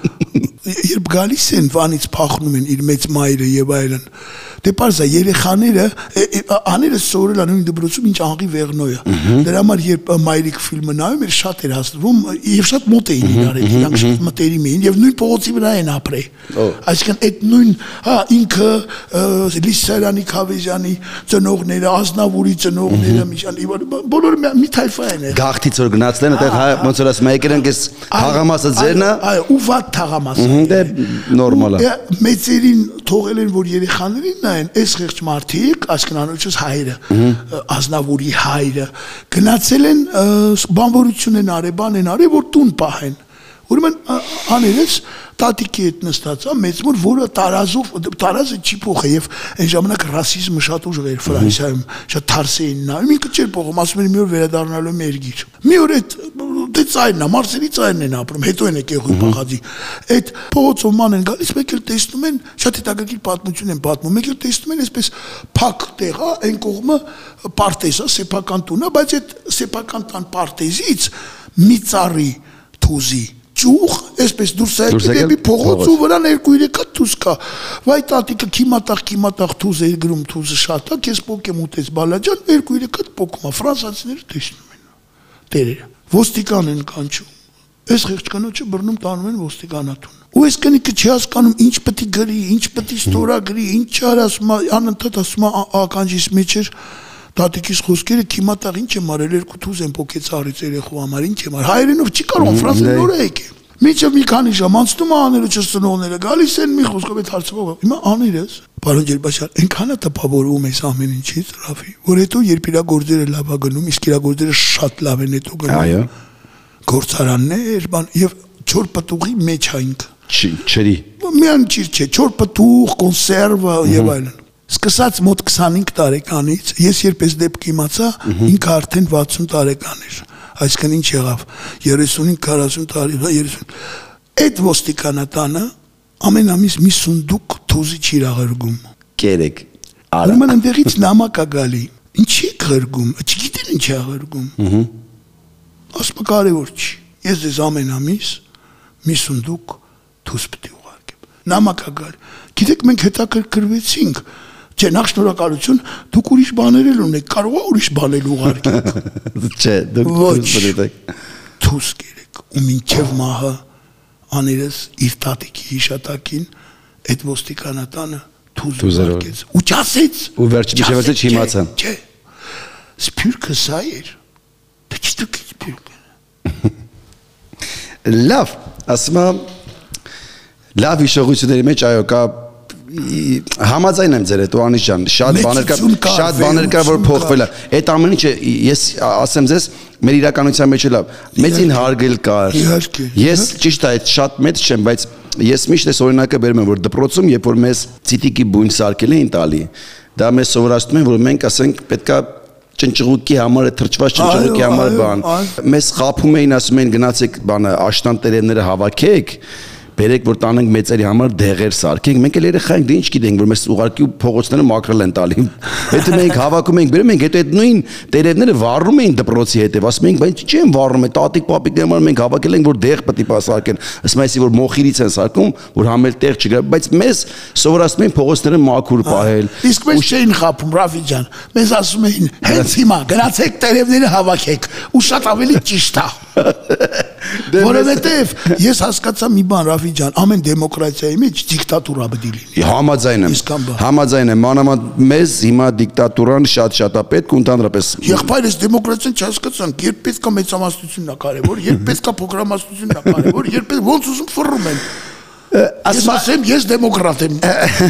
Երբ գալիս են Վանից փախնում են իր մեծ մայրը եւ այլն դե parza երեխաները աները սորել անուն դպրոցում ինչ Անխի Ֆեղնոյը դրա համար երբ մայրիկ ֆիլմը նայում էր շատ էր հասնում եւ շատ մոտ էին իրար իրանք շատ մտերիմ էին եւ նույն փողոցի վրա են ապրել այսինքն այդ նույն հա ինքը Լիսարանի Քավեժյանի ծնողները Ազնավուրի ծնողները միջան բոլորը մի թայֆա են գաղթից որ գնացել են այդտեղ ոնց որ ասում եկել ես թաղամասը ձերն է այո ու վատ թաղամասը դե նորմալ է մեծերին թողել են որ երեխաներին նայեն այս խեղճ մարդիկ ասկնանոջս հայրը Ազնավուրի հայրը գնացել են բանվորություն են արել բան են արել որ տուն պահեն Ուրեմն աներես տատիկի հետ նստած է մեծ մոր, որը տարազով տարազը չի փոխը եւ այն ժամանակ ռասիզմը շատ ուժեղ էր Ֆրանսիայում, շատ թարս էին նա։ Մի քիչ էր փոխում, ասում են մի օր վերադառնալու մերգիր։ Մի օր այդ դե ծայրն է, Մարսելի ծայրն են ապրում, հետո են եկել Ղուպաղաձի։ Այդ փողոցով ման են գալիս, մեկ էլ տեսնում են, շատ հետաքրքիր պատմություն են պատմում, մեկ էլ տեսնում են այսպես փակ տեղ է, այն կողմը պարտեզ է, սեփական տուն է, բայց այդ սեփական տան պարտեզից մի ծառի թուզի ճուղ, այսպես դուրս եկել դեպի փողոց ու վրան երկու երեք հատ թուզ կա։ Վայ տատիկը քիմատախ քիմատախ թուզ էր գրում, թուզը շատ է, քեզ պոկեմ ուտես բալաջան, երկու երեք հատ պոկում է, ֆրանսիացիները տեսնում են։ Տերերը ոստիկան են կանչում։ Այս խեղճկանոջը բռնում տանում են ոստիկանատուն։ Ու այս կնիկը չի հասկանում ինչ պետք է գրի, ինչ պետք է ստորագրի, ինչ չար ասում, անընդհատ ասում ականջիս մեջ էր տատիկիս խոսքերը քիմատաղ ինչ եմ արել երկու թուզ են փոքեց արից երեխու համար ինչ եմ արել հայերենով չի կարող ֆրանսերեն նոր է եկել միջև մի քանի ժամ անցնում է աները չսնողները գալիս են մի խոսքով այդ հարցով հիմա աներես պարոն Ջերբաշյան այնքան է տպավորում այս ամեն ինչից Ռաֆի որ հետո երբ իրա գործերը լավ է գնում իսկ իրա գործերը շատ լավ են հետո գնում այո գործարաններ բան եւ չոր պտուղի մեջ է ինքը չերի միան ճիր չէ չոր պտուղ կոնսերվը եւ այլն Սկսած մոտ քսանհինգ տարեկանից, ես երբ ես դեպք իմացա, ինքը արդեն վաթսուն տարեկան էր, այսինքն ինչ եղավ, երեսունհինգ քառասուն տարի, երեսուն Այդ ոստիկանատանը ամեն ամիս մի սունդուկ թուզի չի աղերգում։ Կերեք, արա։ Ուրեմն այնտեղից նամակ է գալի, ինչի աղերգում, չգիտեն ինչ է աղերգում։ Ասում կարևոր չի, ես ձեզ ամեն ամիս մի սունդուկ թուզ պետք է ուղարկեմ։ Նամակ է գալի, գիտեք մենք հետաքրքրվեցինք Չէ, նախ շնորհակալություն, դուք ուրիշ բաներ էլ ունեք, կարող է ուրիշ բաներ ուղարկեք։ Չէ, դուք ուրիշ թուզ կերեք, ու մինչև մահը աներես իր տատիկի հիշատակին այդ ոստիկանատանը թուզ ուղարկեց, ու չասեց։ Ու վերջի միջևացը չիմացան։ Չէ, սփյուռքը սա էր, դա չի դուք սփյուռքը։ Լավ, ասում եմ, լավ հիշողությունների մեջ այո կա Համաձայն եմ ձեր հետ ու Անիշ ջան, շատ բաներ կա, շատ բաներ կա, որ փոխվել է։ Այդ ամեն ինչը ես ասեմ ձեզ, մեր իրականության մեջ է լավ։ Մեծին հարգել կար։ Ես ճիշտ է, այդ շատ մեծ չեմ, բայց ես միշտ այս օրինակը բերում եմ, որ դպրոցում, երբ որ մեզ ցիտիկի բույն սարքել էին տալի, դա մեզ սովորացնում են, որ մենք ասենք պետքա ճնճղուկի համար է թրջված ճնճղուկի համար բան։ Մեզ խափում էին, ասում էին գնացեք բանը աշտան տերևները հավաքեք Բերեք որ տանենք մեծերի համար դեղեր սարքենք մենք էլ երեխա ենք դե ինչ գիտենք որ մեզ ուղարկի փողոցները մաքրել են տալի հետո մենք հավաքում ենք բերում ենք հետո այդ նույն տերևները վառում էին դպրոցի հետև ասում ենք բայց չի են վառում է տատիկ պապիկների համար մենք հավաքել ենք որ դեղ պետք է սարքեն ասում այսի որ մոխիրից են սարքում որ համել տեղ չգա բայց մեզ սովորացնում են փողոցները մաքուր պահել իսկ մեզ չէին խափում Ռաֆի ջան մեզ ասում էին հենց հիմա գնացեք տերևները հավաքեք ու շատ ավելի ճիշտ է Որովհետև ես հասկացա մի բան Ռաֆի ջան, ամեն դեմոկրատիայի մեջ դիկտատուրա պետք է լինի։ Համաձայն եմ։ Համաձայն եմ, մանավանդ մեզ հիմա դիկտատուրան շատ-շատ է պետք ու ընդհանրապես։ Եղբայրս դեմոկրատիան չհասկացան, երբ պետք է մեծամասնությունն է կարևոր, երբ պետք է փոքրամասնությունն է կարևոր, երբ ոնց ուզում ֆռում են։ Ասեմ ես դեմոկրատ եմ։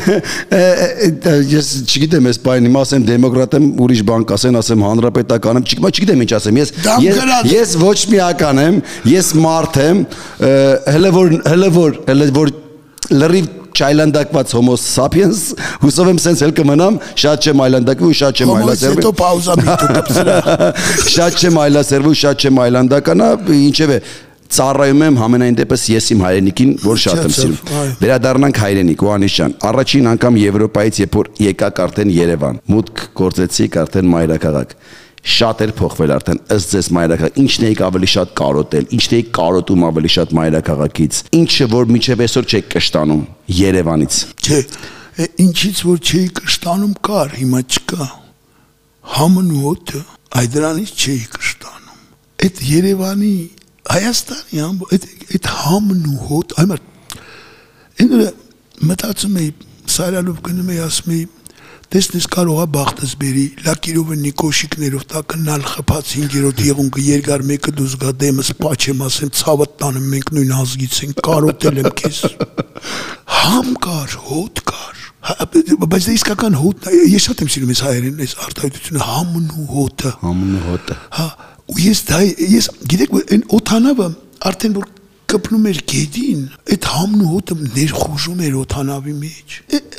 Ես չգիտեմ այս բանը, հիմա ասեմ դեմոկրատ եմ, ուրիշ բան կասեն, ասեմ հանրապետական եմ, չգիտեմ ինչ ասեմ։ Ես ես ոչ միական եմ, ես մարդ եմ, հələ որ հələ որ հələ որ լրիվ չայլանդակված homo sapiens, հուսով եմ սենց էլ կմնամ, շատ չեմ այլանդակվի ու շատ չեմ այլասերվի։ Հետո պաուզա մի տուկապսրա։ Շատ չեմ այլասերվի ու շատ չեմ այլանդականա, ինչևէ Ծառայում եմ համենայն դեպս ես իմ հայրենիքին, որ շատ եմ սիրում։ Վերադառնանք հայրենիք ու Անիշ ջան, առաջին անգամ Եվրոպայից երբ որ եկաք արդեն Երևան, մուտք գործեցիք արդեն մայրաքաղաք։ Շատ էր փոխվել արդեն ըստ ձեզ մայրաքաղաք։ Ինչն եք ավելի շատ կարոտել, ինչն եք կարոտում ավելի շատ մայրաքաղաքից։ Ինչը որ միջև այսօր չեք կշտանում Երևանից։ Չէ, ինչից որ չէի կշտանում կար, հիմա չկա։ Համն ու հոտը, այդ դրանից չէի կշտանում։ Այդ Երևանի Հայաստանի ամբո այդ համն ու հոտ այմար ինը մտածում էի սարալով գնում էի ասում էի տեսնես կարող է բախտս բերի լակիրովը նիկոշիկներով տակնալ խփած հինգերորդ եղունգը երկար մեկը դուզ գա դեմս պաչեմ ասեմ ցավը տանը մենք նույն ազգից ենք կարոտել եմ քեզ համ կար հոտ կար բայց իսկական հոտ ես շատ եմ սիրում ես հայերեն այս արտահայտությունը համն ու հոտը համն ու հոտը հա ու ես դա ես գիտեք այն օթանավը արդեն որ կպնում էր գեդին, այդ համն ու հոտը ներխուժում էր օթանավի մեջ։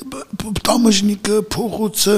Տամժնիկը, փողոցը,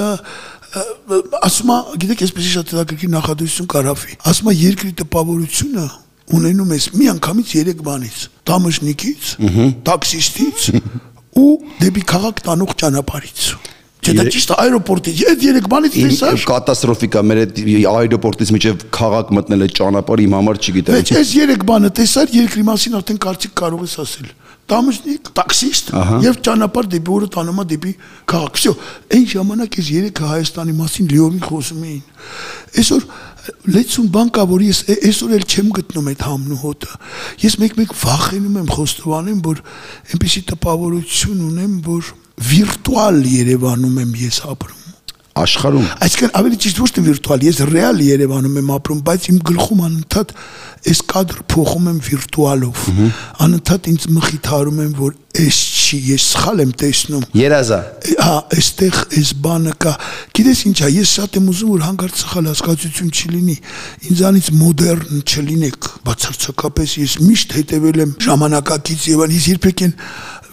ասում է, գիտեք, այսպեսի շատ հետաքրքիր նախադասություն կարավի։ Ասում է, երկրի տպավորությունը ունենում ես մի անգամից երեք բանից՝ տամժնիկից, տաքսիստից ու դեպի քաղաք տանող ճանապարհից։ Չէ, դա ճիշտ է այրոպորտից, այդ երեք բանից տեսար։ Կատաստրոֆիկ է, մեր այդ այրոպորտից միջև քաղաք մտնել է ճանապարհ իմ համար չգիտեմ։ Բայց այս երեք բանը տեսար, երկրի մասին արդեն կարծիք կարող ես ասել։ Տամժնիկ, տաքսիստ եւ ճանապարհ դեպի որը տանում է դեպի քաղաք։ Всё, այն ժամանակ այս երեքը Հայաստանի մասին լիովին խոսում էին։ Այսօր լեցուն բան կա, որ ես այսօր էլ չեմ գտնում այդ համն ու հոտը։ Ես մեկ-մեկ վախենում եմ խոստովանեմ, որ այնպեսի տպավորություն ունեմ, որ վիրտուալ Երևանում եմ ես ապրում։ Աշխարհում։ Այսինքն ավելի ճիշտ ոչ թե վիրտուալ, ես ռեալ Երևանում եմ ապրում, բայց իմ գլխում անընդհատ այս կադրը փոխում եմ վիրտուալով։ Անընդհատ ինձ մխիթարում եմ, որ այս չի, ես սխալ եմ տեսնում։ Երազա։ Հա, այստեղ այս բանը կա։ Գիտես ինչ է, ես շատ եմ ուզում, որ հանկարծ սխալ հասկացություն չլինի, ինձանից մոդեռն չլինեք, բացարձակապես ես միշտ հետևել եմ ժամանակակից եւ ես երբեք են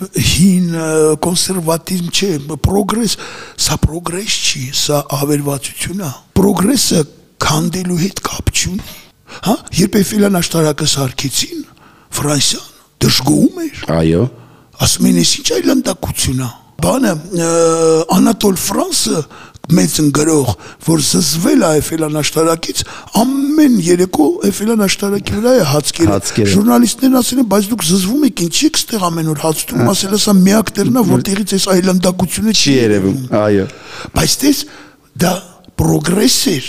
հին կոնսերվատիզմ չէ, պրոգրես, սա պրոգրես չի, սա ավերվածություն է։ Պրոգրեսը քանդելու հետ կապ չունի։ Հա, երբ Էյֆելյան աշտարակը սարքեցին, Ֆրանսիան դժգոհում էր։ Այո։ Ասում են, ինչ այլանդակություն է։ Բանը Անատոլ Ֆրանսը մեծ ընկերող, որ զզվել է Էյֆելյան աշտարակից, ամեն երեկո Էյֆելյան աշտարակի վրա է հացկերը։ Ժուրնալիստներն ասել են, բայց դուք զզվում եք, ինչի եք ստեղ ամեն օր հաց տում, ասել է, սա միակ տեղն է, որտեղից այս այլանդակությունը չի երևում։ Այո։ Բայց դες դա պրոգրես էր։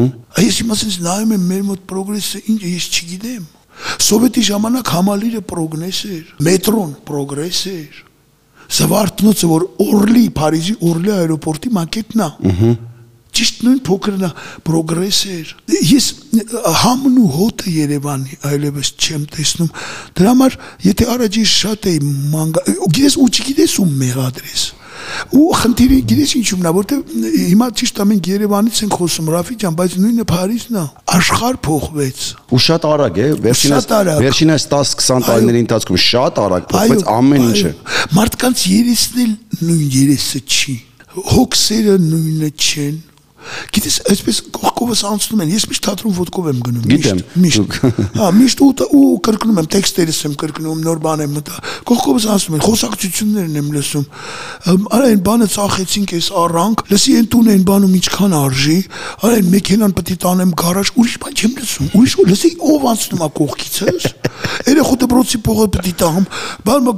Այս իմ ասենց նայում եմ մեր մոտ պրոգրեսը ինչ է, ես չգիտեմ։ Սովետի ժամանակ համալիրը պրոգրես էր, մետրոն պրոգրես էր։ Զվարթնոցը, որ Օրլի, Փարիզի Օրլի այրոպորտի մակետն է։ Ճիշտ նույն փոքրն է, պրոգրես էր։ Ես համն ու հոտը Երևանի այլևս չեմ տեսնում։ Դրա համար, եթե առաջ ես շատ էի մանգա, գիտես ու չգիտես ում մեղադրես։ Ու խնդիրը գիտես ինչու՞մն է, որտեղ հիմա ճիշտ է մենք Երևանից ենք խոսում, Ռաֆի ջան, բայց նույնը Փարիզն է, աշխարհ փոխվեց։ Ու շատ արագ է, վերջինս վերջինս դես քսան տարիների ընթացքում շատ արագ փոխվեց ամեն ինչը։ Մարդկանց երեսն էլ նույն երեսը չի, հոգսերը նույնը չեն։ Գիտես, այսպես կողքովս անցնում են, ես միշտ թատրոն ոտքով եմ գնում, միշտ, միշտ։ Հա, միշտ ու կրկնում եմ, տեքստերս եմ կրկնում, նոր բան եմ մտա։ Կողքովս անցնում են, խոսակցություններն եմ լսում։ Արա այն բանը ծախեցինք այս առանք, լսի այն տունը այն բանում ինչքան արժի, արա այն մեքենան պետք է տանեմ գարաժ, ուրիշ բան չեմ լսում։ Ուրիշ ու լսի ով անցնում է կողքիցս։ Երեխու դպրոցի փողը պետք է տամ, բան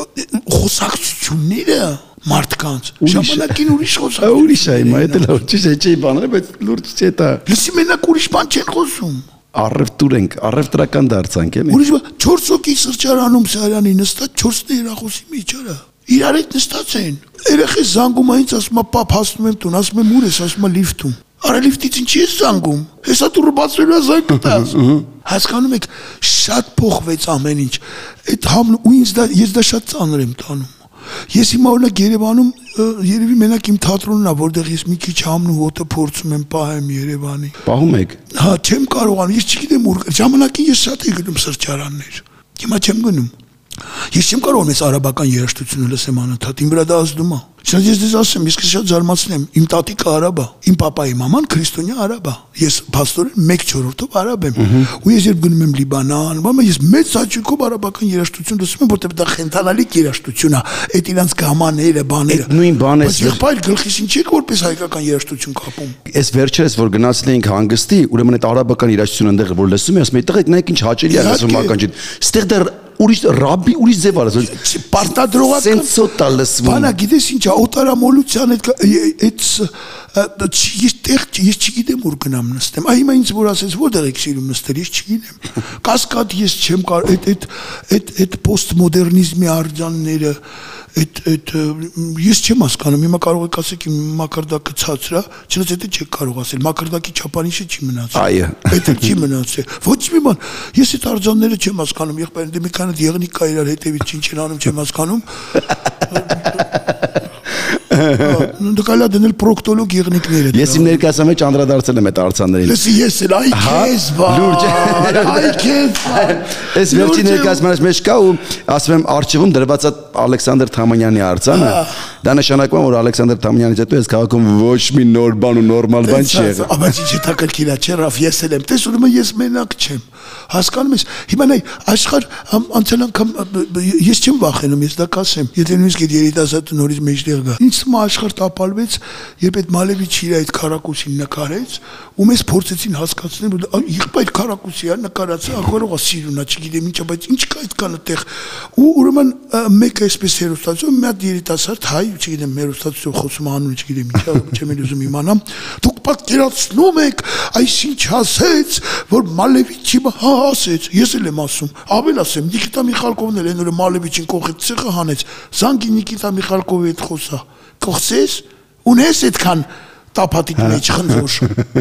խոսակցությունները մարդկանց ժամանակին ուրիշ խոսակ ուրիշ է հիմա դա լավ չի չէ բաները բայց լուրջ չէ դա լսի մենակ ուրիշ բան չեն խոսում առևտուր ենք առևտրական դարձանք էլի ուրիշ բան չորս հոգի սրճարանում Սարյանի նստած չորսն երախոսի մեջ արա իրար հետ նստած են երեխի զանգում այնց ասում է պապ հասնում եմ տուն ասում եմ ուր ես ասում է լիֆտում արա լիֆտից ինչի ես զանգում հեսա դուրը բացվելու է զանգ տաս հասկանում եք շատ փոխվեց ամեն ինչ այդ համն ու ինձ դա ես դա շատ ծանր եմ տանում Ես հիմա օրինակ Երևանում երևի մենակ իմ թատրոնն է, որտեղ ես մի քիչ համն ու հոտը փորձում եմ պահեմ Երևանի։ Պահում եք։ Հա, չեմ կարողանում, ես չգիտեմ ուր ժամանակին ես շատ էի գնում սրճարաններ։ Հիմա չեմ գնում։ Ես չեմ կարող այս արաբական երաժշտությունը լսեմ անընդհատ, իմ վրա դա ազդում է։ Շատ ես դες ասեմ, ես շատ զարմացնեմ, իմ տատիկը արաբ է, իմ papayi մաման քրիստոնյա արաբ է։ Ես փաստորեն մեկ չորրորդով արաբ եմ։ Ու ես երբ գնում եմ Լիբանան, բամա ես մեծ աճիկով արաբական երաժշտություն լսում եմ, որտեղ դա խենթանալի երաժշտություն է, այդ իրանց գամաները, բաները։ Նույն բանը է։ Բայց եղբայր գլխիս ինչի՞ է որպես հայկական երաժշտություն կապում։ Այս վերջերս որ գնացել էինք հանգստի, ուրեմն այդ արաբական երաժշտությունը այնտեղ որ լսում եմ, ասում եմ, այդտեղ նայեք ինչ հաճելի է ասում ականջին։ Ստեղ դեռ ուրիշ ռաբի ուրիշ ձև արած պարտադրողական սենսոտա լսվում բանա գիտես ինչ է օտարամոլության այդ այդ ես տեղ ես չգիտեմ ուր գնամ նստեմ այ հիմա ինձ որ ասես որտեղ եք սիրում նստել ես չգիտեմ կասկադ ես չեմ կարող այդ այդ այդ այդ պոստմոդեռնիզմի արձանները այդ այդ ես չեմ հասկանում հիմա կարող եք ասեք իմ մակարդակը ցածր է չնայած դա չեք կարող ասել մակարդակի չափանիշը չի մնացել այո այդ չի մնացել ոչ մի բան ես այդ արձանները չեմ հասկանում եղբայրն դե մի քանի եղնիկ կա իրար հետևից ինչ են անում չեմ հասկանում Դու կարելի է դնել պրոկտոլոգ եղնիկները։ Ես իմ ներկայացման մեջ անդրադարձել եմ այդ արձաններին։ Լսի, ես էլ այ քեզ բան, այ քեզ բան։ Այս վերջին ներկայացման մեջ կա ու ասում եմ արխիվում դրված է Ալեքսանդր Թամանյանի արձանը։ Դա նշանակում է որ Ալեքսանդր Թամանյանից հետո այս քաղաքում ոչ մի նոր բան ու նորմալ բան չի եղել։ Բայց ինչ հետաքրքիր է, չէ՞, Ռաֆ, ես էլ եմ։ Տես ուրեմն ես մենակ չեմ։ Հասկանում ես։ Հիմա նայ, աշխարհ անցյալ անգամ ես չեմ վախենում, ես դա կասեմ։ Եթե նույնիսկ այդ երիտասարդը նորից մեջտեղ գա։ Ինչ թվում է աշխարհ տապալվեց, երբ այդ Մալևիչի իր այդ քարակուսին նկարեց, ու մեզ փորձեցին հասկացնել, որ եղբայր քարակուսի է նկարածը, ախորողա սիրունա, չգիտեմ ինչա, բայց ինչ կա այդքան այդտեղ։ Ու ուրեմն մեկը այսպես հերոստացիա, մի հատ երիտասարդ հայ, չգիտեմ, հերոստացիով խոսում անուն, չգիտեմ ինչա, չեմ ուզում իմանամ։ Դուք պատկերացնում եք, այսինչ ասեց, որ Մալևիչի հա ասեց, ես էլ եմ ասում, ավել ասեմ, Նիկիտա Միխալկովն էլ այն օրը Մալևիչին կողքից ցեղը հանեց, զանգի Նիկիտա Միխալկովի հետ խոսա, կողսես, ունես այդքան տապատիկ մեջ խնձոր,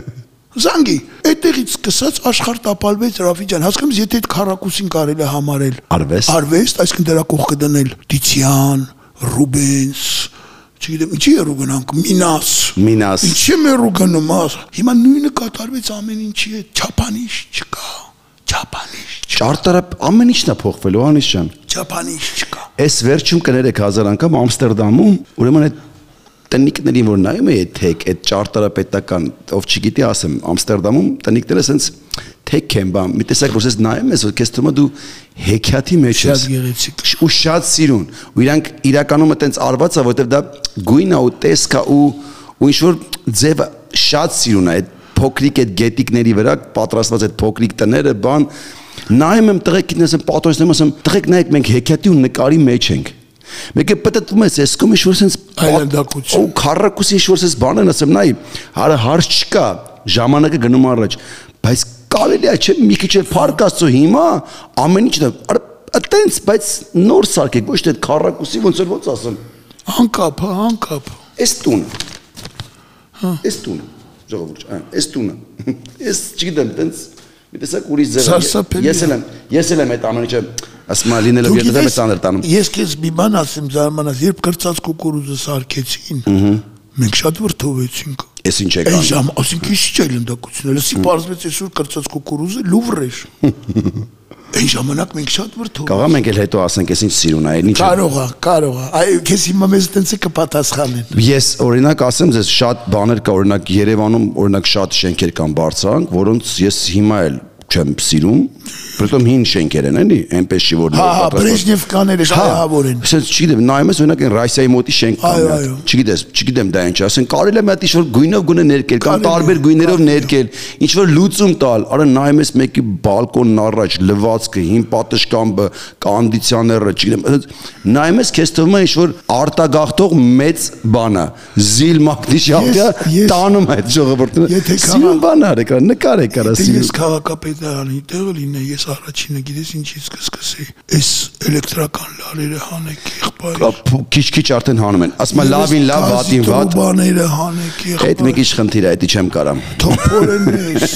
զանգի, այդտեղից սկսած աշխարհ տապալվեց Ռաֆի ջան, հասկանում ես, եթե այդ քարակուսին կարելի է համարել արվեստ, արվեստ, այսինքն դրա կողքը դնել Տիցիան, Ռուբենս, չգիտեմ, ինչի է ռուգնանք, Մինաս, Մինաս, ինչի է ռուգնում, հիմա նույնը կատարվեց ամեն ինչի հետ, չափանիշ չկա, չափանիշ չկա։ Ճարտարը ամեն ինչն է փոխվելու, Անիս ջան։ Չափանիշ չկա։ Այս վերջում կներեք հազար անգամ Ամստերդամում, ուրեմն այդ տնիկներին որ նայում է այդ թեք, այդ ճարտարապետական, ով չգիտի ասեմ, Ամստերդամում տնիկները ասենց թեք են բան, մի տեսակ որ ես նայում ես, որ քեզ թվում է դու հեքիաթի մեջ ես։ Շատ գեղեցիկ։ Ու շատ սիրուն։ Ու իրանք իրականում այտենց արված է, որովհետև դա գույն է ու տեսք է ու ու ինչ որ ձևը շատ սիրուն է, այդ փոքրիկ այդ գետիկների վրա պատրաստված այդ փոքրիկ տները, բան նայում եմ տղեկին ասեմ, պատրաստում ասեմ, տղեկ նայեք մենք հեքիաթի ու նկարի մեջ ենք։ Մեկը պատտվում ես, ես կոմ ինչ-որ sense այլանդակություն։ Ու քարակուսի ինչ-որ sense բան են ասեմ, նայ, հարը հարց չկա, ժամանակը գնում առաջ, բայց կարելի է չէ մի քիչ էլ փառք Աստծո հիմա ամեն ինչն է, այտենց, բայց նոր սարքեք, ոչ թե քարակուսի ոնց որ ոնց ասեմ։ Անկապ, հա, անկապ։ Էս տունը։ Հա։ Էս տունը, ժողովուրդ, ա, էս տունը։ Էս չգիտեմ, տենց մի տեսակ ուրիշ ձև։ Ես էլ եմ, ես էլ եմ այդ ամեն ինչը ասում եմ լինելով երդը մեծ աներ տանում։ Ես քեզ մի բան ասեմ, զարմանաս, երբ կրծած կուկուրուզը սարքեցին, մենք շատ վրդովեցինք։ Էս ինչ եկան։ Այն ժամ, ասենք ինչ չէ լնդակությունն, լսի պարզվեց այսօր կրծած կուկուրուզը Լուվր էր։ Այն ժամանակ մենք շատ վրդով։ Կարող ենք էլ հետո ասենք, ես ինչ սիրուն է, ինչ։ Կարող է, կարող է։ Այ քեզ հիմա մեզ տենց է կպատասխանեն։ Ես օրինակ ասեմ, ձեզ շատ բաներ կա, օրինակ Երևանում օրինակ շատ շենքեր կան բարձրանք, որոնց ես հիմա էլ չեմ սիրում, Պրիտոմ հին շենքեր են, էլի, այնպես չի որ հա, Բրեժնևկաները շահավոր են։ Ասես չգիտեմ, նայում ես օրինակ այն Ռասիայի մոտի շենք կա։ Չգիտես, չգիտեմ դա ինչ ասեն, կարելի է մի հատ ինչ-որ գույնով գունը ներկել, կամ տարբեր գույներով ներկել, ինչ-որ լուծում տալ, արա նայում ես մեկի բալկոնն առաջ, լվացքը, հին պատշգամբը, կոնդիցիոները, չգիտեմ, նայում ես քեզ թվում է ինչ-որ արտագաղթող մեծ բան է, զիլ մագնիշիատը տանում այդ ժողովուրդը։ Սիրուն բան արեք, նկարեք արա սիրուն։ Ես քաղաքապետարանի տեղը լինեի, ես առաջինը գիտես ինչից կսկսեի, այս էլեկտրական լարերը հանեք եղբայր։ Քիչ-քիչ արդեն հանում են, ասում են լավին լավ, վատին վատ։ Բաները հանեք եղբայր։ Այդ մի քիչ խնդիր է, դա չեմ կարամ։ Թոփորեն ես։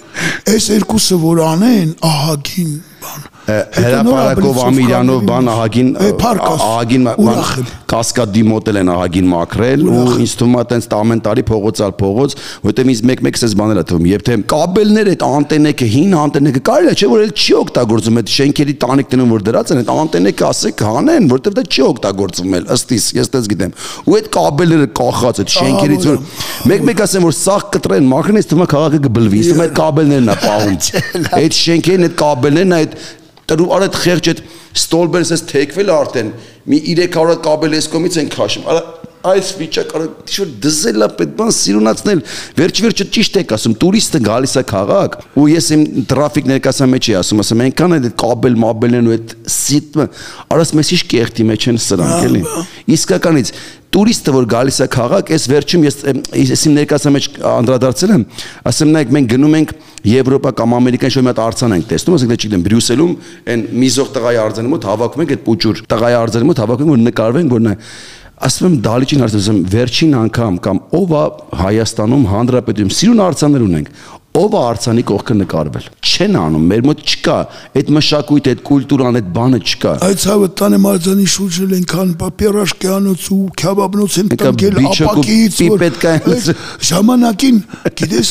Այս երկուսը որ անեն, ահագին բան։ Հրապարակով Ամիրյանով բան ահագին ահագին կասկադի մոտել են ահագին մաքրել ու ինձ թվում է այտենց ամեն տարի փողոցալ փողոց, որտեղ ինձ մեկ-մեկ էս բաներ է թվում, երբ թե կաբելներ այդ անտենեկը, հին անտենեկը կարելի է չէ որ էլ չի օգտագործում այդ շենքերի տանիքներում որ դրած են այդ անտենեկը ասեք հանեն, որտեղ դա չի օգտագործվում էլ ըստ իս, ես դες գիտեմ։ Ու այդ կաբելները կախած այդ շենքերից որ մեկ-մեկ ասեմ որ սաղ կտրեն մաքրեն, ինձ թվում է քաղաքը կբլվի, ինձ թվում է այդ կաբելներն է պահում։ Այդ շենքերն այդ կաբելներն այդ Տրու արդ խեղճ այդ ստոլբերս էս թեքվել արդեն մի երեք հարյուր կաբել էս կողմից են քաշում արա այս վիճակը ինչ-որ դզել է պետք բան սիրունացնել վերջ-վերջը ճիշտ եք ասում տուրիստը գալիս է քաղաք ու ես իմ տրաֆիկ ներկայացման մեջ էի ասում ասում այնքան այդ կաբել մաբելն ու այդ սիտը արաս մեզ ինչ կեղտի մեջ են սրանք էլի իսկականից տուրիստը որ գալիս է քաղաք, այս վերջում ես ես իմ ներկայացման մեջ անդրադարձել եմ, ասեմ նայեք մենք գնում ենք Եվրոպա կամ Ամերիկան շո մի հատ արձան ենք տեսնում, ասենք չգիտեմ Բրյուսելում այն միզող տղայի արձանի մոտ հավաքում ենք այդ պուճուր տղայի արձանի մոտ հավաքում որ նկարվենք որ նա ասում եմ դալիճին հարցնում վերջին անգամ կամ ով է Հայաստանում հանրապետություն սիրուն արձաններ ունենք ով է արձանի կողքը նկարվել։ Չեն անում, մեր մոտ չկա, այդ մշակույթը, այդ կուլտուրան, այդ բանը չկա։ Այդ ցավը տանեմ արձանի շուրջը այնքան պապերաշկյանոց ու քյաբաբնոց են տանկել ապակից, որ ժամանակին գիտես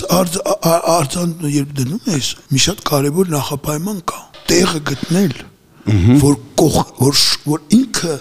արձան երբ դնում ես, մի շատ կարևոր նախապայման կա, տեղը գտնել, որ կող որ որ ինքը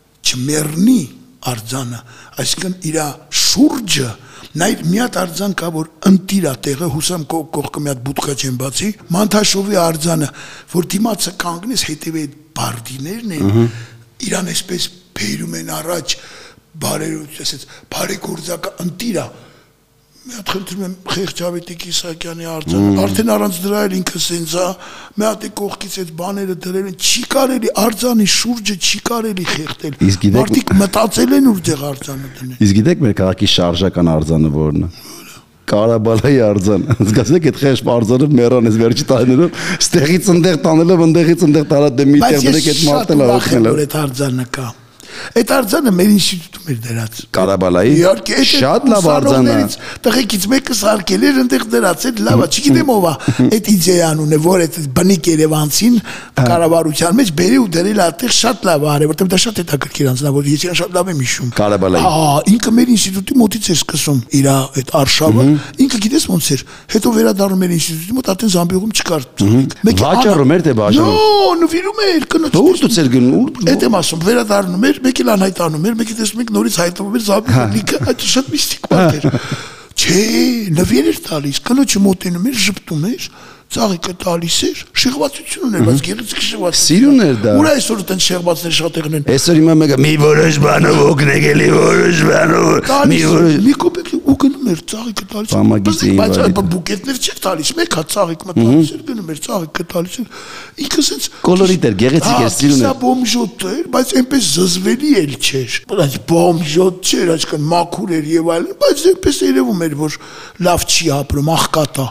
չմեռնի արձանը, այսինքն իր շուրջը նայր մի հատ արձան կա որ ընտիր է տեղը հուսամ կողքը մի հատ բուտկա չեն բացի Մանթաշովի արձանը որ դիմացը կանգնես հետևի այդ բարդիներն են իրան այսպես բերում են առաջ բարերոց ասած բարեգործակա ընտիր է մի հատ խնդրում եմ Խեղճ Ավետիք Իսահակյանի արձանը արդեն առանց դրա էլ ինքը սենց է մի հատ կողքից այդ բաները դրել են չի կարելի արձանի շուրջը չի կարելի խեղդել մարդիկ մտածել են որտեղ արձանը դնել Իսկ գիտեք մեր քաղաքի շարժական արձանը որն է Կարաբալայի արձան զգացեք այդ խեղճ արձանը մեռան էս վերջի տարիներով ստեղից ընդեղ տանելով ընդեղից ընդեղ տարա դե մի տեղ դրեք այդ մարտելը օգնելով այդ արձանը կա Այդ արձանը մեր ինստիտուտում էր դրած Կարաբալայի շատ լավ արձան է տղեկից մեկը սարքել էր այնտեղ դրած այդ լավ է չգիտեմ ով է այդ իդեան ունե որ այդ բնիկ Երևանցին կառավարության մեջ բերի ու դրել այդտեղ շատ լավ արել որտեղ դա շատ հետաքրքիր անձնավոր ես իրան շատ լավ եմ հիշում Կարաբալայի հա ինքը մեր ինստիտուտի մոտից էր սկսում իր այդ արշավը ինքը գիտես ոնց էր հետո վերադառնում էր ինստիտուտի մոտ այդտեղ զամբյուղում չկար վաճառում էր թե բաժանում նո նվիրում էր կնոջ ուր դուց էր գնում այդ եմ ասում վերադառնում էր մեկ էլ անհայտանում էր, մեկի տեսնում եք նորից հայտնվում էր զամբյուղը, լիքը, այդ շատ միստիկ բան էր։ Չէ, նվեր էր տալիս, կնոջը մոտենում էր, ժպտում էր, ծաղիկը տալիս էր, շեղվածություն ուներ, բայց գեղեցիկ շեղվածություն։ Սիրուն էր դա։ Ուր այսօր այդեն շեղվածներ շատերն են։ Այսօր հիմա մեկը մի որոշ բանով օգնեք էլի որոշ բանով։ Մի որոշ մի կոպեկ ու գնում էր ծաղիկը տալիս։ Բայց բուկետներ չէր տալիս, մեկ հատ ծաղիկ մտալիս էր, գնում էր ծաղիկը տալիս էր։ Ինքը sense կոլորիտ էր, գեղեցիկ էր, սիրուն էր։ Սա բոմժոտ էր, բայց այնպես զզվելի էլ չէր։ Բայց բոմժոտ չէր, այսինքն մաքուր էր եւ այլն, բայց այնպես երևում էր, որ լավ չի ապրում, աղքատա։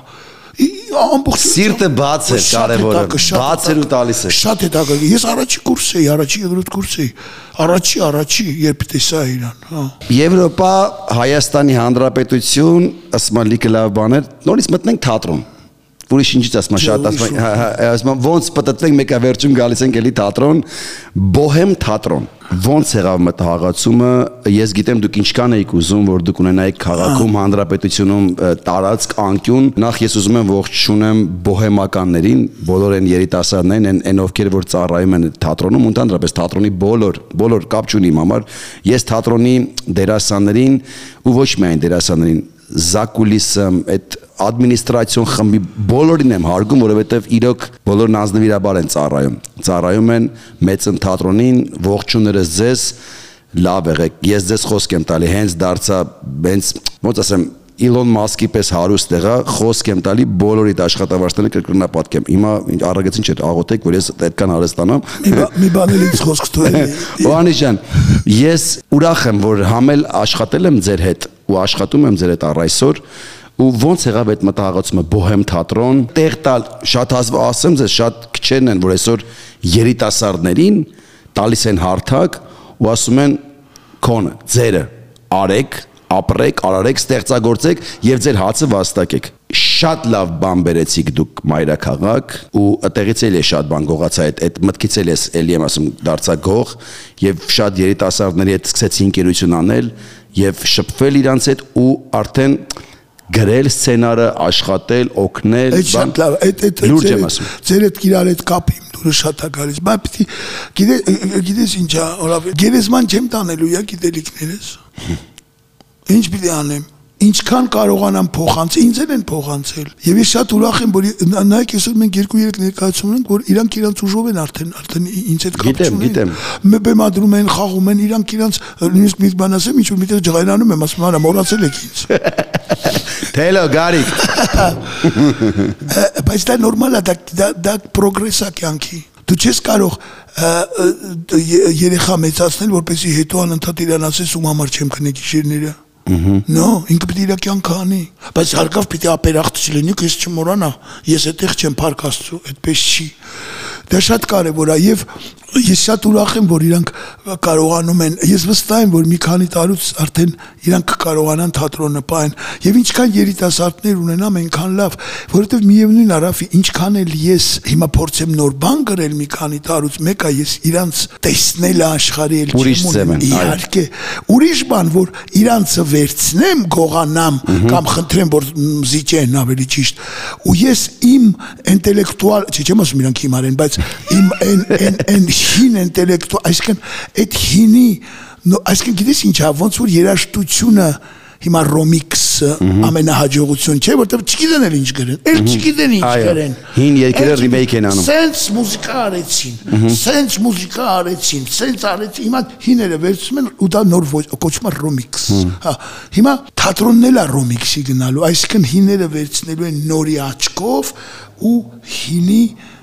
Սիրտը բաց էր կարևորը, բաց էր ու տալիս էր։ Շատ հետաքրքիր։ Ես առաջի կուրս էի, առաջի երկրորդ կուրս էի։ Առաջի, առաջի, երբ տեսա իրան, հա։ Եվրոպա, Հայաստանի Հանրապետություն, ասում եմ լիքը լավ բաներ, նորից մտնենք թատրոն։ Ուրիշ ինչից ասում շատ ասում ասում ոնց պատտվենք մեկը վերջում գալիս ենք էլի թատրոն բոհեմ թատրոն ոնց եղավ մտահղացումը ես գիտեմ դուք ինչքան եք ուզում որ դուք ունենայիք քաղաքում հանրապետությունում տարածք անկյուն նախ ես ուզում եմ ողջունեմ բոհեմականներին բոլոր են երիտասարդներին են այն ովքեր որ ծառայում են թատրոնում ընդհանրապես թատրոնի բոլոր բոլոր կապ չունի իմ համար ես թատրոնի դերասաններին ու ոչ միայն դերասաններին Զակուլիսը այդ ադմինիստրացիոն խմբի բոլորին եմ հարգում, որովհետև իրոք բոլորն անձնվիրաբար են ծառայում։ Ծառայում են մեծ թատրոնին, ողջուներս ձեզ, լավ եղեք։ Ես ձեզ խոսք եմ տալի, հենց դարձա, հենց ոնց ասեմ, Իլոն Մասկի պես հարուստ եղա, խոսք եմ տալի բոլորիդ աշխատավարձները կրկնապատկեմ։ Հիմա առագեցին չէ, աղոթեք, որ ես այդքան հարստանամ։ Մի բան էլ ինձ խոսք տվել։ Օհանի ջան, ես ուրախ եմ, որ համել աշխատել եմ ձեր հետ ու աշխատում եմ ձեր հետ առ այսօր ու ոնց եղավ այդ մտահղացումը բոհեմ թատրոն տեղ տալ շատ հազվա ասեմ ձեզ շատ քչերն են որ այսօր երիտասարդներին տալիս են հարթակ ու ասում են քոնը ձերը արեք ապրեք արարեք ստեղծագործեք եւ ձեր հացը վաստակեք շատ լավ բան բերեցիք դուք մայրաքաղաք ու այդտեղից էլ է շատ բան գողացա այդ այդ մտքից էլ ես էլի եմ ասում դարձա գող եւ շատ երիտասարդների հետ սկսեցի ընկերություն անել եւ շփվել իրանց հետ ու արդեն գրել սցենարը, աշխատել, օգնել, բան։ Այդ այդ լուրջ եմ ասում։ Ձեր հետ իրար հետ կապի իմ դուրս շատ է գալիս։ Բայց պիտի գիտես ինչա, գերեզման չեմ տանելու, յա գիտելիքներս։ Ինչ պիտի անեմ։ Ինչքան կարողանամ փոխանցել, ինձ են փոխանցել։ Եվ ես շատ ուրախ եմ, որ նայեք այսօր մենք երկու երեք ներկայացում ունենք, որ իրանք իրանք ուժով են արդեն, արդեն ինձ հետ կապ չունեն։ Գիտեմ, գիտեմ։ Բեմադրում են, խաղում են, իրանք իրանք նույնիսկ մի բան ասեմ, ինչ որ միտեղ ջղայնանում եմ, ասում եմ, մոռացել եք ինձ։ Թելո գարիկ։ Բայց դա նորմալ է, դա դա պրոգրես է կյանքի։ Դու չես կարող երեխա մեծացնել, որպեսզի հետո անընդհատ իրան ասես ում համար չեմ քնի գիշերները։ No, ինքը պիտի իր կյանքը անի։ Բայց հարկավ պիտի ապերախտ չլինի, ես չմոռանա։ Ես այդտեղ չեմ Փառք Աստծո, այդպես չի։ Դա շատ կարևոր է եւ ես շատ ուրախ եմ, որ իրանք կարողանում են, ես վստահ եմ, որ մի քանի տարուց արդեն իրանք կարողանան թատրոնը պահեն եւ ինչքան երիտասարդներ ունենամ, այնքան լավ, որովհետեւ միևնույն է, Ռաֆի, ինչքան էլ ես հիմա փորձեմ նոր բան գրել մի քանի տարուց, մեկը ես իրանց տեսնել աշխարհի էլ չեմ ունի, իհարկե, ուրիշ բան, որ իրանցը վերցնեմ, գողանամ կամ խնդրեմ, որ զիջեն ավելի ճիշտ, ու ես իմ ինտելեկտուալ, չեմ ասում իրանք հիմար են, բայց իմ այն այն հին ինտելեկտուալ, այսինքն այդ հինի, այսինքն գիտես ինչա, ոնց որ երաժշտությունը հիմա Ռոմիքսը ամենահաջողություն չէ, որտեղ չգիտեն էլ ինչ գրեն, էլ չգիտեն ինչ գրեն։ Հին երկերը ռիմեյք են անում։ Սենց մուզիկա արեցին, սենց մուզիկա արեցին, սենց արեցին, հիմա հիները վերցնում են ու դա նոր կոչվում է Ռոմիքս։ Հա, հիմա թատրոնն էլ է Ռոմիքսի գնալու, այսինքն հիները վերցնելու են նորի աչքով ու հինի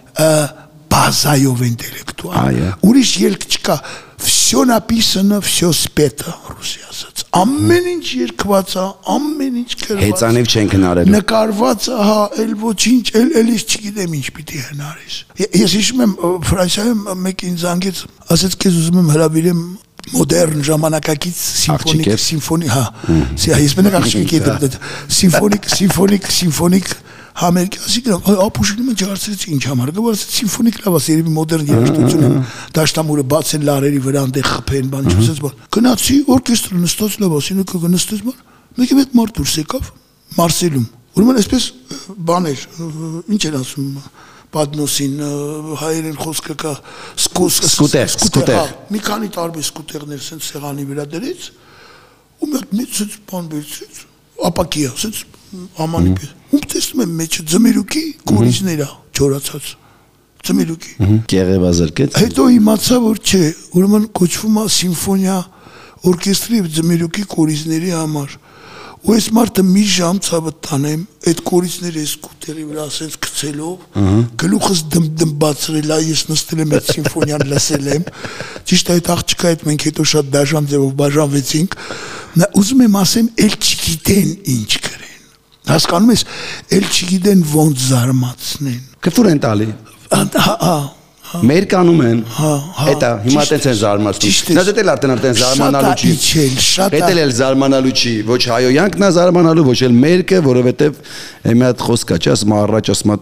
базայով ինտելեկտուալ։ Ուրիշ ելք չկա։ Всё написано, всё спето, ռուսի ասած։ Ամեն ինչ երկված է, ամեն ինչ գրված։ Հեծանիվ չեն հնարելու։ Նկարված է, հա, էլ ոչինչ, էլ էլիս չգիտեմ ինչ պիտի հնարես։ Ես հիշում եմ Ֆրանսիայում մեկին զանգեց, ասեց քեզ ուզում եմ հրավիրեմ մոդեռն ժամանակակից սիմֆոնիկ, սիմֆոնի, հա։ Ես մենակ աղջիկ եմ, սիմֆոնիկ, սիմֆոնիկ, սիմֆոնիկ Համերգասի գրամ, ապուշինում են չարցրեց ինչ համար, գվարցեց սիմֆոնիկ լավաս, երևի մոդերն երաժշտություն են, դաշտամուրը բացեն լարերի վրա, այնտեղ խփեն, բան չուսեց բան։ Գնացի, օրկեստրը նստած լավաս, ինքը նստեց բան, մեկի մեկ մարդ դուրս եկավ, Մարսելում, ուրեմն այսպես բաներ, ինչ են ասում, Պատնոսին, հայերեն խոսքը կա, սկուտեր, սկուտեր, մի քանի տարբեր սկուտերներ սենց սեղանի վրա դրեց, ու մի հատ մեծ սենց բան բերցեց, ապակիա, սենց ամանի պես։ Ում տեսնում եմ մեջը ձմերուկի կորիզներ է չորացած։ Ձմերուկի։ Գեղեվազրկեց։ Հետո իմացա, որ չէ, ուրեմն կոչվում է սիմֆոնիա օրկեստրի ձմերուկի կորիզների համար։ Ու այս մարդը մի ժամ ցավը տանեմ, այդ կորիզները այս կուտերի վրա ասենց գցելով, գլուխս դմդմբացրել է, ես նստել եմ այդ սիմֆոնիան լսել եմ։ Ճիշտ այդ աղջիկա հետ մենք հետո շատ դաժան ձևով բաժանվեցինք։ Ուզում եմ ասեմ, էլ չգիտեն ինչ գրեն։ Հասկանում ես, էլ չգիտեն ոնց զարմացնեն։ Կտուր են տալի։ Հա, մեր կանում են, հետա, հիմա տենց են զարմացնում, նա դետ էլ արդեն արդեն զարմանալու չի, հետ էլ էլ զարմանալու չի, ոչ հայոյանքն է զարմանալու, ոչ էլ մերկը, որովհետև մի հատ խոսք է, չի ասում առաջ ասում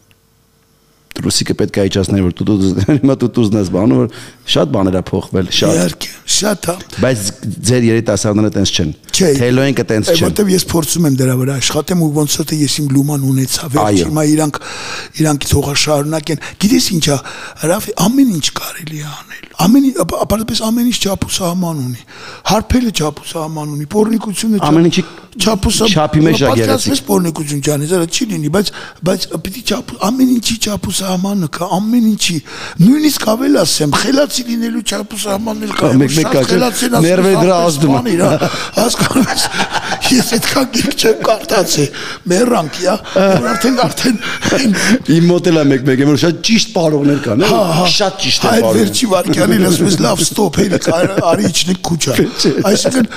Ռուսիկը պետք է իջացներ, որ դու հիմա դու դուզն ես բանում, որ շատ բաներ է փոխվել, շատ։ Իհարկե, շատ է։ Բայց ձեր երիտասարդները տենց չեն։ Թելոյինքը տենց չեն։ Որտեվ ես փորձում եմ դրա վրա աշխատեմ ու ոնց որ ես իմ լուման ունեցա, վերջ հիմա իրանք իրանք թողա շարունակեն։ Գիտես ինչա, Ռաֆի, ամեն ինչ կարելի է անել։ Ամեն ապարդապես ամեն ինչ չափուսահման ունի։ Հարբելը չափուսահման ունի, պոռնիկությունը ամեն ինչի չափուսա չափի մեջ է գեղեցիկ։ Պոռնիկություն ջանի, դա չի լինի, բայց բայց պիտի չափ ամեն ինչի չափուսահմանը կա, ամեն ինչի։ Նույնիսկ ավել ասեմ, խելացի լինելու չափուսահմանն էլ կա։ Մեկ-մեկ կա։ Ներվեր դրա ազդում է։ Հասկանում ես, ես այդքան գիրք չեմ կարդացել, մեռանք, իա, որ արդեն արդեն իմ մոտ էլ է մեկ-մեկ, որ շատ ճիշտ պարողներ կան, շատ ճիշտ են պարողներ։ Այդ վերջի վարքյանին ասում ես լավ ստոպ, հելիք, արի իջնենք քուչա։ Այսինքն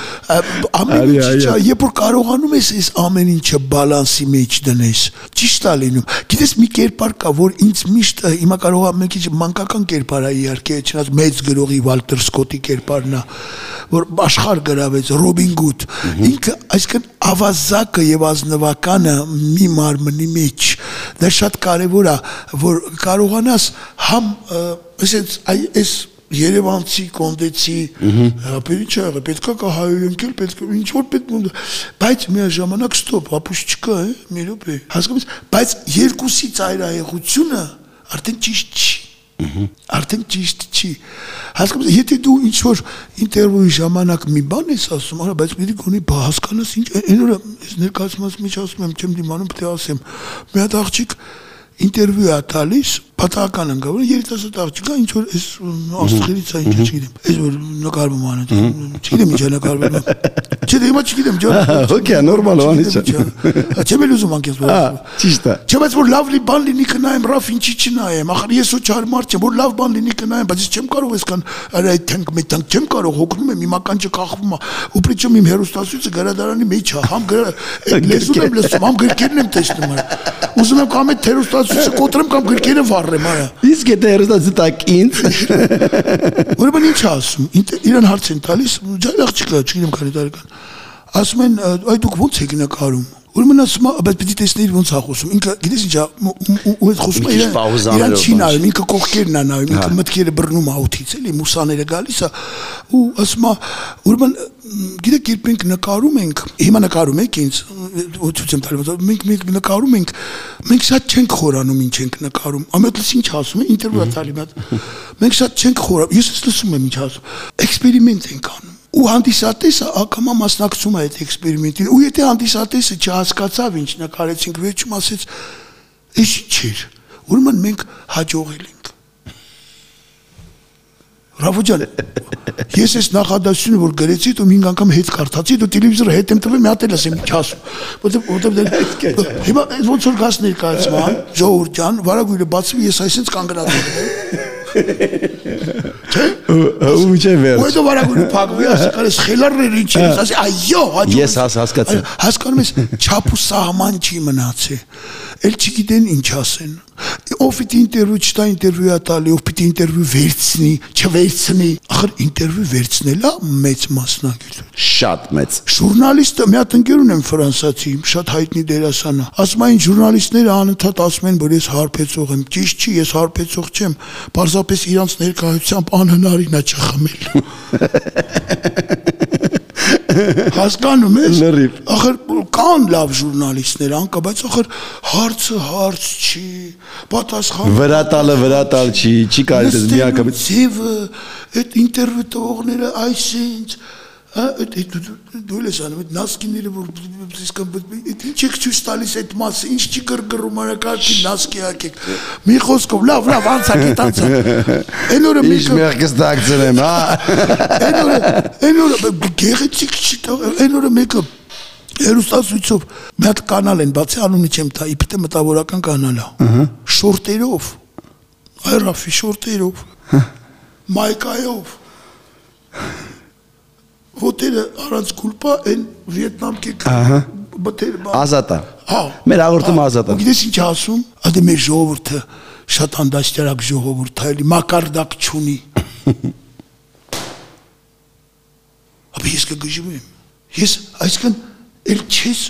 ամեն ինչ, երբ որ կարողանում ես այս ամեն ինչը բալանսի մեջ դնես, ճիշտ է լինում։ Գիտես մի կերպար կա, որ ինձ միշտ հիմա կարող է մի քիչ մանկական կերպար է իհարկե, չնայած մեծ գրողի Վալտեր Սկոտի կերպարն է, որ աշխարհ գրավեց Ռոբին Գուդ։ Ինքը այսինքն ավազակը եւ ազնվականը մի մարմնի մեջ դա շատ կարեւոր է, որ կարողանաս համ այսպես այս Երևանցի, կոնդեցի, ապերիչ ա եղել, պետք է կա հայոյանքել, պետք է ինչ որ պետք է, բայց միաժամանակ ստոպ, ապուշ չկա, մի րոպե, հասկանում ես, բայց երկուսի ծայրահեղությունը արդեն ճիշտ չի, արդեն ճիշտ չի, հասկանում ես, եթե դու ինչ որ ինտերվյուի ժամանակ մի բան ես ասում, արա, բայց պետք ունի հասկանաս ինչ, այն օրը ներկայացումից մեջ ասում եմ, չեմ դիմանում, պետք է ասեմ, մի հատ աղջիկ ինտերվյու է տալիս, պատահական ընկա, որ երիտասարդ աղջիկա ինչ որ այս աստղերից է, ինչ չգիտեմ, այս որ նկարվում անը, չգիտեմ ինչ է նկարվում, չէ, հիմա չգիտեմ, ջան։ Okay, նորմալ է, անիչ է։ Չեմ էլ ուզում անկես որ։ Ճիշտ է։ Չէ, բայց որ լավ լի բան լինի կնայեմ, Ռաֆ ինչի չնայեմ, ախր ես ու չար մարդ չեմ, որ լավ բան լինի կնայեմ, բայց ես չեմ կարող այսքան այդ թանկ մեթանկ չեմ կարող, հոգնում եմ, իմ ականջը կախվում է, ու պրիչեմ իմ հերոստասույցը գրադարանի մեջ է, համ լեզուն եմ լսում, համ գրքերն եմ տեսնում։ Ուզում եմ կամ այդ հերոստասույցը կոտրեմ կամ գրքերը վառ ծառեմ արա։ Իսկ եթե հերոստացի տակ ինձ։ Ուրեմն ինչ ասում։ Իրան հարց են տալիս, ջայլախ չկա, չգիտեմ քանի տարեկան։ Ասում են, այ դուք ո՞նց եք նկարում։ Ուրեմն ասում է, բայց պիտի տեսնեիր ոնց է խոսում։ Ինքը գիտես ինչա, ու այդ խոսումը իրան չի նայում, ինքը կողքերն է նայում, ինքը մտքերը բռնում աութից, էլի մուսաները գալիս է, ու ասում է, ուրեմն գիտեք երբ մենք նկարում ենք, հիմա նկարում եք ինձ, ցույց եմ տալիս, մենք մենք նկարում ենք, մենք շատ չենք խորանում ինչ ենք նկարում։ Ամենից ինչ ասում է, ինտերվյու տալի մատ։ Մենք շատ չենք խորանում, ես լսում եմ ինչ ասում։ Էքսպերիմենտ ենք անում։ Ու հանդիսատեսը ակամա մասնակցում է այդ էքսպերիմենտին, ու եթե հանդիսատեսը չհասկացավ ինչ նկարեցինք, վերջում ասեց, «Էս չէր»։ Ուրեմն մենք հաջողել ենք։ Ռաֆո ջան, ես այս նախադասությունը որ գրեցի, դու ինք անգամ հետ կարդացի, դու տելևիզորը հետ եմ տվել, մի հատ էլ ասեմ, ինչ ասում։ Որտեւ հիմա ոնց որ գաս ներկայացման, ժողովուրդ ջան, վարագույրը բացվի, ես այսպես կանգնած եմ։ Ու չէ վեր։ Ու դու վարագույրը փակվի, ասես խելարներ ինչ ես, ասի այո, հաջող։ Ես հասկացա։ Հասկանում ես, չափ ու սահման չի մնացել։ Էլ չգիտեն ինչ ասեն։ Ով պիտի ինտերվյու չտա, ինտերվյու տալի, ով պիտի ինտերվյու վերցնի, չվերցնի։ Ախր ինտերվյու վերցնելա մեծ մասնագիտություն։ Շատ մեծ։ Ժուրնալիստը մի հատ ընկեր ունեմ ֆրանսացի, շատ հայտնի դերասան է։ Ասում են ժուրնալիստները անընդհատ ասում են, որ ես հարբեցող եմ։ Ճիշտ չի, ես հարբեցող չեմ։ Պարզապես իրանց ներկայությամբ անհնարին է չխմել։ Հասկանում ես։ Ախր կան լավ ժուրնալիստներ, անկա, բայց ախր հարցը հարց չի, պատասխանը վրա տալը վրա տալ չի, չի կարելի մի անգամ ձևը, այդ ինտերվյու տվողները այսինչ, դու ես անում, այդ նասկիները, որ ինչ եք ցույց տալիս այդ մասը, ինչ չի գրգռում արակարգի նասկի ակեք, մի խոսքով, լավ, լավ, անցակ, այդ անցակ։ Ինչ մեղքս դակցնեմ, հա։ Այն օրը գեղեցիկ չի տա, այն օրը մեկը հերոստացույցով մի հատ կանալ են բացի, անունի չեմ տա, իբրե մտավորական կանալ է։ Շորտերով, այ Ռաֆի շորտերով, մայկայով։ Հոտերը առանց կուլպա այն վիետնամ կեք բթեր բա ազատ է։ Հա։ Մեր հաղորդումը ազատ է։ Ու գիտես ինչ ասում։ Ադե մեր ժողովուրդը շատ անդաստիարակ ժողովուրդ է, մակարդակ չունի։ Ապա ես կգժում եմ։ Ես այսքան էլ չես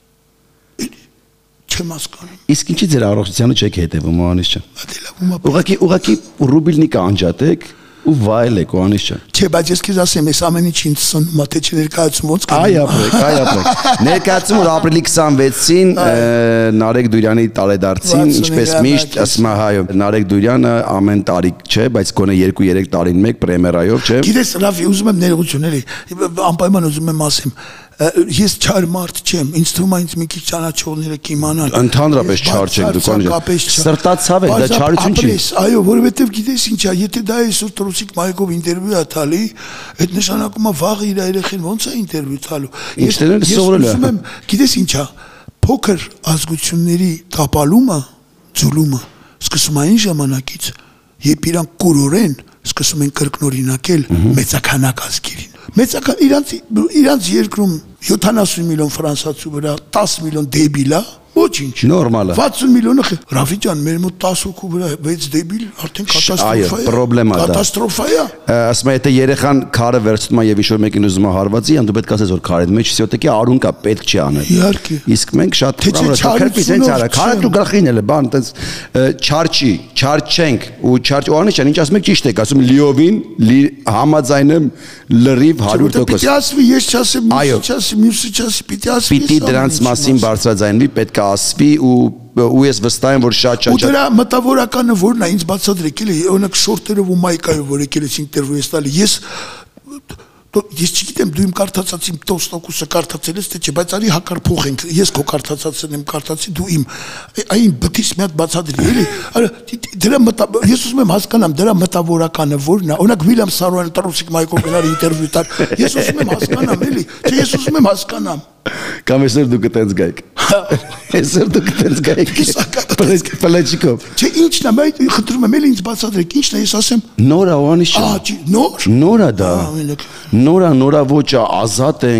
չեմ հասկանում։ Իսկ ինչի ձեր առողջությանը չեք հետևում, Անիս ջան։ Ադե լավ ումա։ Ուղղակի ուղղակի ռուբիլնիկը անջատեք ու վայելեք, Անիս ջան։ Չէ, բայց ես քեզ ասեմ, ես ամեն ինչ ինձ սնում, թե չներկայացում ոնց կա։ Այ ապրեք, այ ապրեք։ Ներկայացում որ ապրիլի քսանվեցին Նարեկ Դուրյանի տարեդարձին, ինչպես միշտ, ասում եմ, հայո, Նարեկ Դուրյանը ամեն տարի չէ, բայց գոնե երկու-երեք տարին մեկ պրեմիերայով, չէ։ Գիտես, Ռաֆի, ուզում եմ ներողություն էլի, անպայման ուզում եմ ասեմ, ես չար մարդ չեմ, ինձ թվում է ինձ մի քիչ ճանաչողները կիմանան։ Ընդհանրապես չար չեք դուք անջան։ Սրտացավ եք, դա չարություն չի։ Այո, որովհետև գիտես ինչա, եթե դա այսօր Տրուսիկ Մայկով ինտերվյու է տալի, այդ նշանակում է վաղ իր երեխին ոնց է ինտերվյու տալու։ Ես ուզում եմ, գիտես ինչա, փոքր ազգությունների տապալումը, ձուլումը սկսում այն ժամանակից, երբ իրանք կուրորեն սկսում են կրկնօրինակել մեծականակ ազգերին։ Մեծական իրանց իրանց երկրում յոթանասուն միլիոն ֆրանսացու վրա տասը միլիոն դեբիլ է, ոչինչ։ Նորմալ է։ վաթսուն միլիոնը Ռաֆի ջան, մեր մոտ տասը հոգու վրա վեց դեբիլ արդեն կատաստրոֆա է։ Այո, պրոբլեմա դա։ Կատաստրոֆա է։ Ասում եմ, եթե երեխան քարը վերցնում է եւ ինչ-որ մեկին ուզում է հարվածի, ան դու պետք է ասես որ քարի մեջ սյոտեկի արուն կա, պետք չի անել։ Իհարկե։ Իսկ մենք շատ ամրացակրպի տենց արա, քարը դու գլխին էլ է, բան տենց չարչի, չարչենք ու չարչ ու անիշան, ինչ ասում եք ճիշտ եք, ասում լիովին համաձայնեմ լրիվ հարյուր տոկոս։ Պիտի ասվի, ես չասեմ, մյուսը չասի, մյուսը չասի, պիտի ասվի։ Պիտի դրանց մասին բարձրաձայնվի, պետք է ասվի ու ու ես վստահ եմ որ շատ շատ ու դրա մտավորականը որն է ինձ բացատրեք էլի օրինակ շորտերով ու մայկայով որ եկել ես ինտերվյու ես տալի ես ես չգիտեմ դու իմ կարդացած իմ տոստոկուսը կարդացել ես թե չէ բայց արի հակարփոխենք ես քո կարդացածն եմ կարդացի դու իմ այն բթից մի հատ բացատրի էլի արա դրա մտա ես ուզում եմ հասկանամ դրա մտավորականը որն է օրինակ Վիլյամ Սարոյանը Տրուսիկ Մայկով գնար ինտերվյու տալ ես ուզում եմ հասկանամ էլի չէ ես ուզում եմ հասկանամ կամ այսօր դու կտենց գայք այսօր դու կտենց գայք պլեչիկով չէ ինչն է բայց խնդրում եմ էլի ինձ բացատրեք ինչն է ես ասեմ նորա Անիս ջան նոր նորա դա նորա նորա ոճա ազատ ենք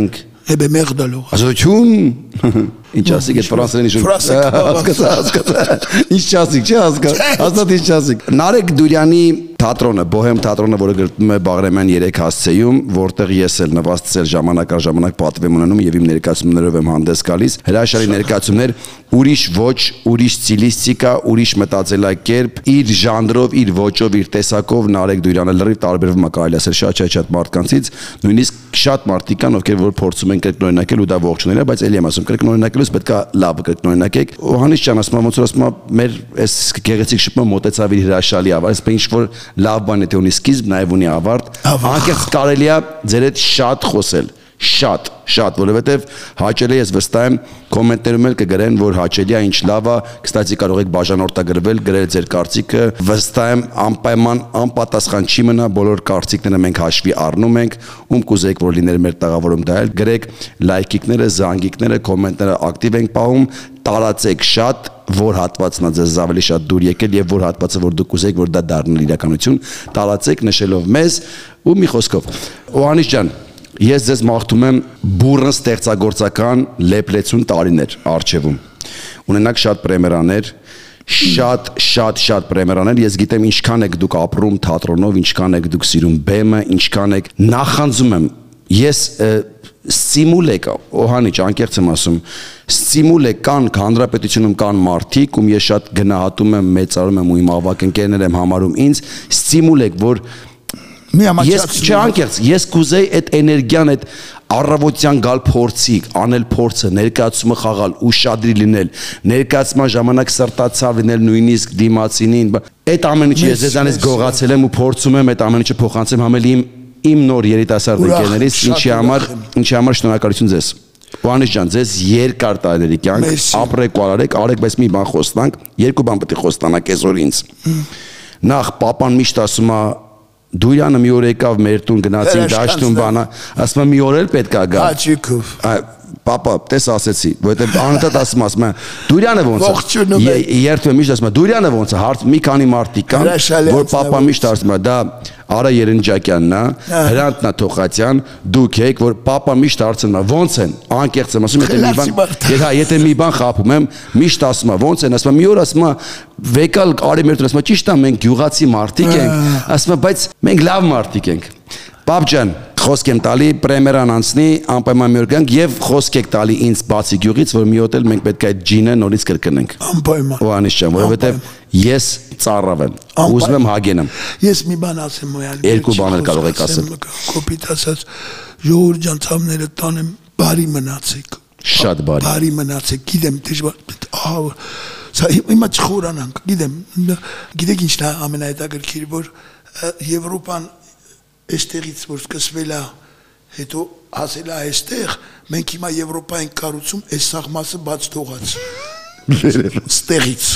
Էբե մեղդալով։ Ազատություն։ Ինչ ասիկ այդ ֆրանսերենի շուտ։ Հասկացա, հասկացա։ Ինչ ասիկ, չէ՞ հասկա։ Ազատ ինչ ասիկ։ Նարեկ Դուրյանի թատրոնը, Բոհեմ թատրոնը, որը գրվում է Բաղրամյան երեք հասցեում, որտեղ ես էլ նվաստել ժամանակ առ ժամանակ պատվեմ ունենում եւ իմ ներկայացումներով եմ հանդես գալիս։ Հրաշալի ներկայացումներ, ուրիշ ոչ, ուրիշ ստիլիստիկա, ուրիշ մտածելակերպ, իր ժանրով, իր ոճով, իր տեսակով Նարեկ Դուրյանը լրիվ տարբերվում է, կարելի ասել շատ-շատ մարդկանցից, նույնիսկ շատ մարդիկ կան, ովքեր որ փորձում են կրկնօրինակել ու դա ողջունել է, բայց ելի եմ ասում, կրկնօրինակելուց պետք է լավ կրկնօրինակեք։ Հանից ջան, ասում եմ, ոնց որ ասում եմ, մեր այս գեղեցիկ շփումը մոտեցավ իր հրաշալի ավարտ, այսպես ինչ որ լավ բան է թե ունի սկիզբ, նաև ունի ավարտ։ Անկեղծ կարելի է ձեր հետ շատ խոսել, շատ, շատ, որովհետև հաճելի է, ես վստահ եմ, կոմենտներում էլ կգրեն, որ հաճելի է, ինչ լավ է, կստացի կարող եք բաժանորդագրվել, գրել ձեր կարծիքը, վստահ եմ, անպայման անպատասխան չի մնա, բոլոր կարծիքները մենք հաշվի առնում ենք, ում կուզեք, որ լիներ մեր տաղավարում դա էլ, գրեք լայքիկները, զանգիկները, կոմենտները ակտիվ ենք պահում, տարածեք շատ, որ հատվածն է ձեզ ավելի շատ դուր եկել եւ որ հատվածը որ դուք ուզեք որ դա դառնա իրականություն, տարածեք նշելով մեզ ու մի խոսքով։ Օհանից ջան, ես ձեզ մաղթում եմ բուրըն ստեղծագործական լեփլեցուն տարիներ արժևում։ Ունենաք շատ պրեմիերաներ, շատ շատ շատ պրեմիերաներ, ես գիտեմ ինչքան եք դուք ապրում թատրոնով, ինչքան եք դուք սիրում բեմը, ինչքան եք նախանձում եմ։ Ես ստիմուլ եք, Օհանիչ, անկեղծ եմ ասում, ստիմուլ եք կան հանրապետությունում կան մարդիկ, ում ես շատ գնահատում եմ, մեծարում եմ ու իմ ավագ ընկերներ եմ համարում ինձ, ստիմուլ եք, որ ես չէ անկեղծ, ես կուզեի այդ էներգիան, այդ առավոտյան գալ փորձիկ, անել փորձը, ներկայացումը խաղալ, ուշադրի լինել, ներկայացման ժամանակ սրտացավ լինել նույնիսկ դիմացինին, այդ ամեն ինչը ես ձեզանից գողացել եմ ու փորձում եմ այդ ամեն ինչը փոխանցեմ համել իմ իմ նոր երիտասարդ ընկերներից, ինչի համար, ինչի համար շնորհակալություն ձեզ։ Օհանից ջան, ձեզ երկար տարիների կյանք, ապրեք ու արեք, արեք, բայց մի բան խոստանք, երկու բան պետք է խոստանաք այսօր ինձ։ Նախ պապան միշտ ասում է Դուրյանը մի օր եկավ մեր տուն գնացին դաշտում բանա, ասում է մի օր էլ պետք է գա։ Հաճիկով։ Պապա, տես ասեցի, որովհետև անընդհատ ասում ասում է Դուրյանը ոնց է։ Երթում միշտ ասում է Դուրյանը ոնց է, հարց մի քանի մարդիկ կան, որ պապա միշտ ասում է դա Արա Երնջակյանն է, Հրանտ Նաթոխացյան, դուք եք, որ պապա միշտ հարցնում է ոնց են, անկեղծ եմ ասում, եթե մի բան, եթե եթե մի բան խափում եմ, միշտ ասում է ոնց են, ասում է մի օր ասում է վեկալ արի մեր տուն, ասում է ճիշտ է մենք գյուղացի մարդիկ ենք, ասում է բայց մենք լավ մարդիկ ենք։ Պապ ջան, խոսք եմ տալի, պրեմիերան անցնի, անպայման մի օր գանք եւ խոսք եք տալի ինձ բացի գյուղից, որ մի հոտ էլ մենք պետք է այդ ջինը նորից կրկնենք։ Անպայման։ Օհանից ջան, որովհետեւ ես ծառավ եմ, ուզում եմ հագենամ։ Ես մի բան ասեմ Մոյալ։ Երկու բաներ կարող եք ասել։ Կոպիտ ասած, ժողովուրդ ջան, ցավները տանեմ, բարի մնացեք։ Շատ բարի։ Բարի մնացեք, գիտեմ դժվար, ահա սա հիմա չխորանանք, գիտեմ, գիտեք ինչն է ամենահետաքրքիր, որ Եվրոպան այստեղից որ սկսվել է, հետո հասել է այստեղ, մենք հիմա Եվրոպա ենք կառուցում, այս սաղ մասը բաց թողած։ Ստեղից։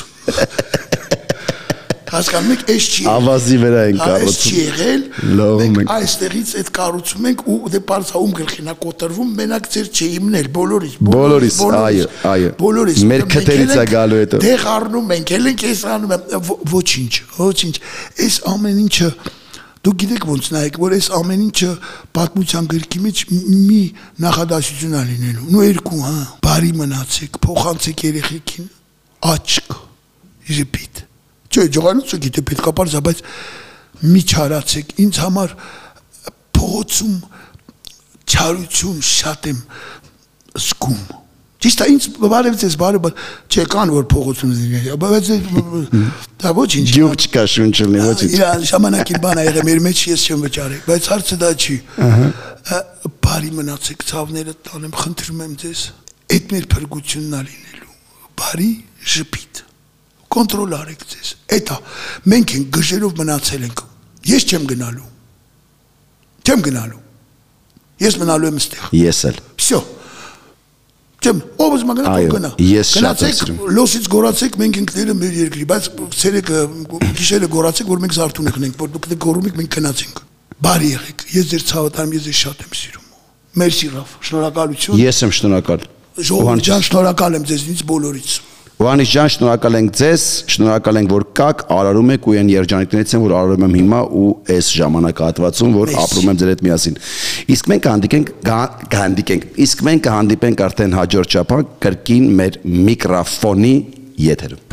Հասկանում եք, այս չի եղել։ Ավազի վրա ենք կառուցում։ Այս չի եղել։ Մենք այստեղից այդ կառուցում ենք ու դե պարզա ում գլխին է կոտրվում, մենակ ձեր չի իմնել, բոլորից, բոլորից, այո, այո։ Բոլորից։ Մեր քթերից է գալու հետո։ Դեղ առնում ենք, ել ենք այս անում եմ, ոչինչ, ոչինչ։ Այս ամեն ինչը դուք գիտեք ոնց նայեք, որ այս ամեն ինչը պատմության գրքի մեջ մի նախադասություն է լինելու։ Նու երկու, հա, բարի մնացեք, փոխանցեք երեխեքին աչք, repeat։ Չէ, ջողանոցը գիտե պետք է բարձա, բայց մի չարացեք, ինձ համար փողոցում չարություն շատ եմ զգում։ Ճիշտ է, ինձ բարև ձեզ, բարև, չէ, կան որ փողոցում զինվի, բայց դա ոչինչ։ Գյուղ չկա, շունչ չլինի, ոչինչ։ Իրա ժամանակին բան ա եղել, մեր մեջ ես չեմ վճարել, բայց հարցը դա չի։ Բարի մնացեք, ցավները տանեմ, խնդրում եմ ձեզ, այդ մեր փրկությունն ա լինելու։ Բարի ժպիտ։ Կոնտրոլ արեք ձեզ։ Էտա, մենք ենք գժերով մնացել ենք։ Ես չեմ գնալու։ Չեմ գնալու։ Ես մնալու եմ ստեղ։ Ես էլ։ Всё։ Չեմ, ով ուզում գնա, ով գնա։ Գնացեք, լոսից գորացեք, մենք ենք դերը մեր երկրի, բայց ցերեկը գիշերը գորացեք, որ մենք զարթուն ենք, որ դուք գորում եք, մենք գնացինք։ Բարի եղեք։ Ես ձեր ցավը տամ, ես ձեզ շատ եմ սիրում։ Մերսի Ռաֆ, շնորհակալություն։ Ես եմ շնորհակալ։ Ժողովուրդ ջան, շնորհակալ եմ ձեզնից բոլորից։ Հովհաննիս ջան, շնորհակալ ենք ձեզ, շնորհակալ ենք, որ կաք, արարում եք ու այն երջանիկներից եմ, որ արարում եմ հիմա ու այս ժամանակահատվածում, որ ապրում եմ ձեր հետ միասին։ Իսկ մենք կհանդիպենք, կհանդիպենք, իսկ մենք կհանդիպենք արդեն հաջորդ շաբաթ կրկին մեր միկրոֆոնի եթերում։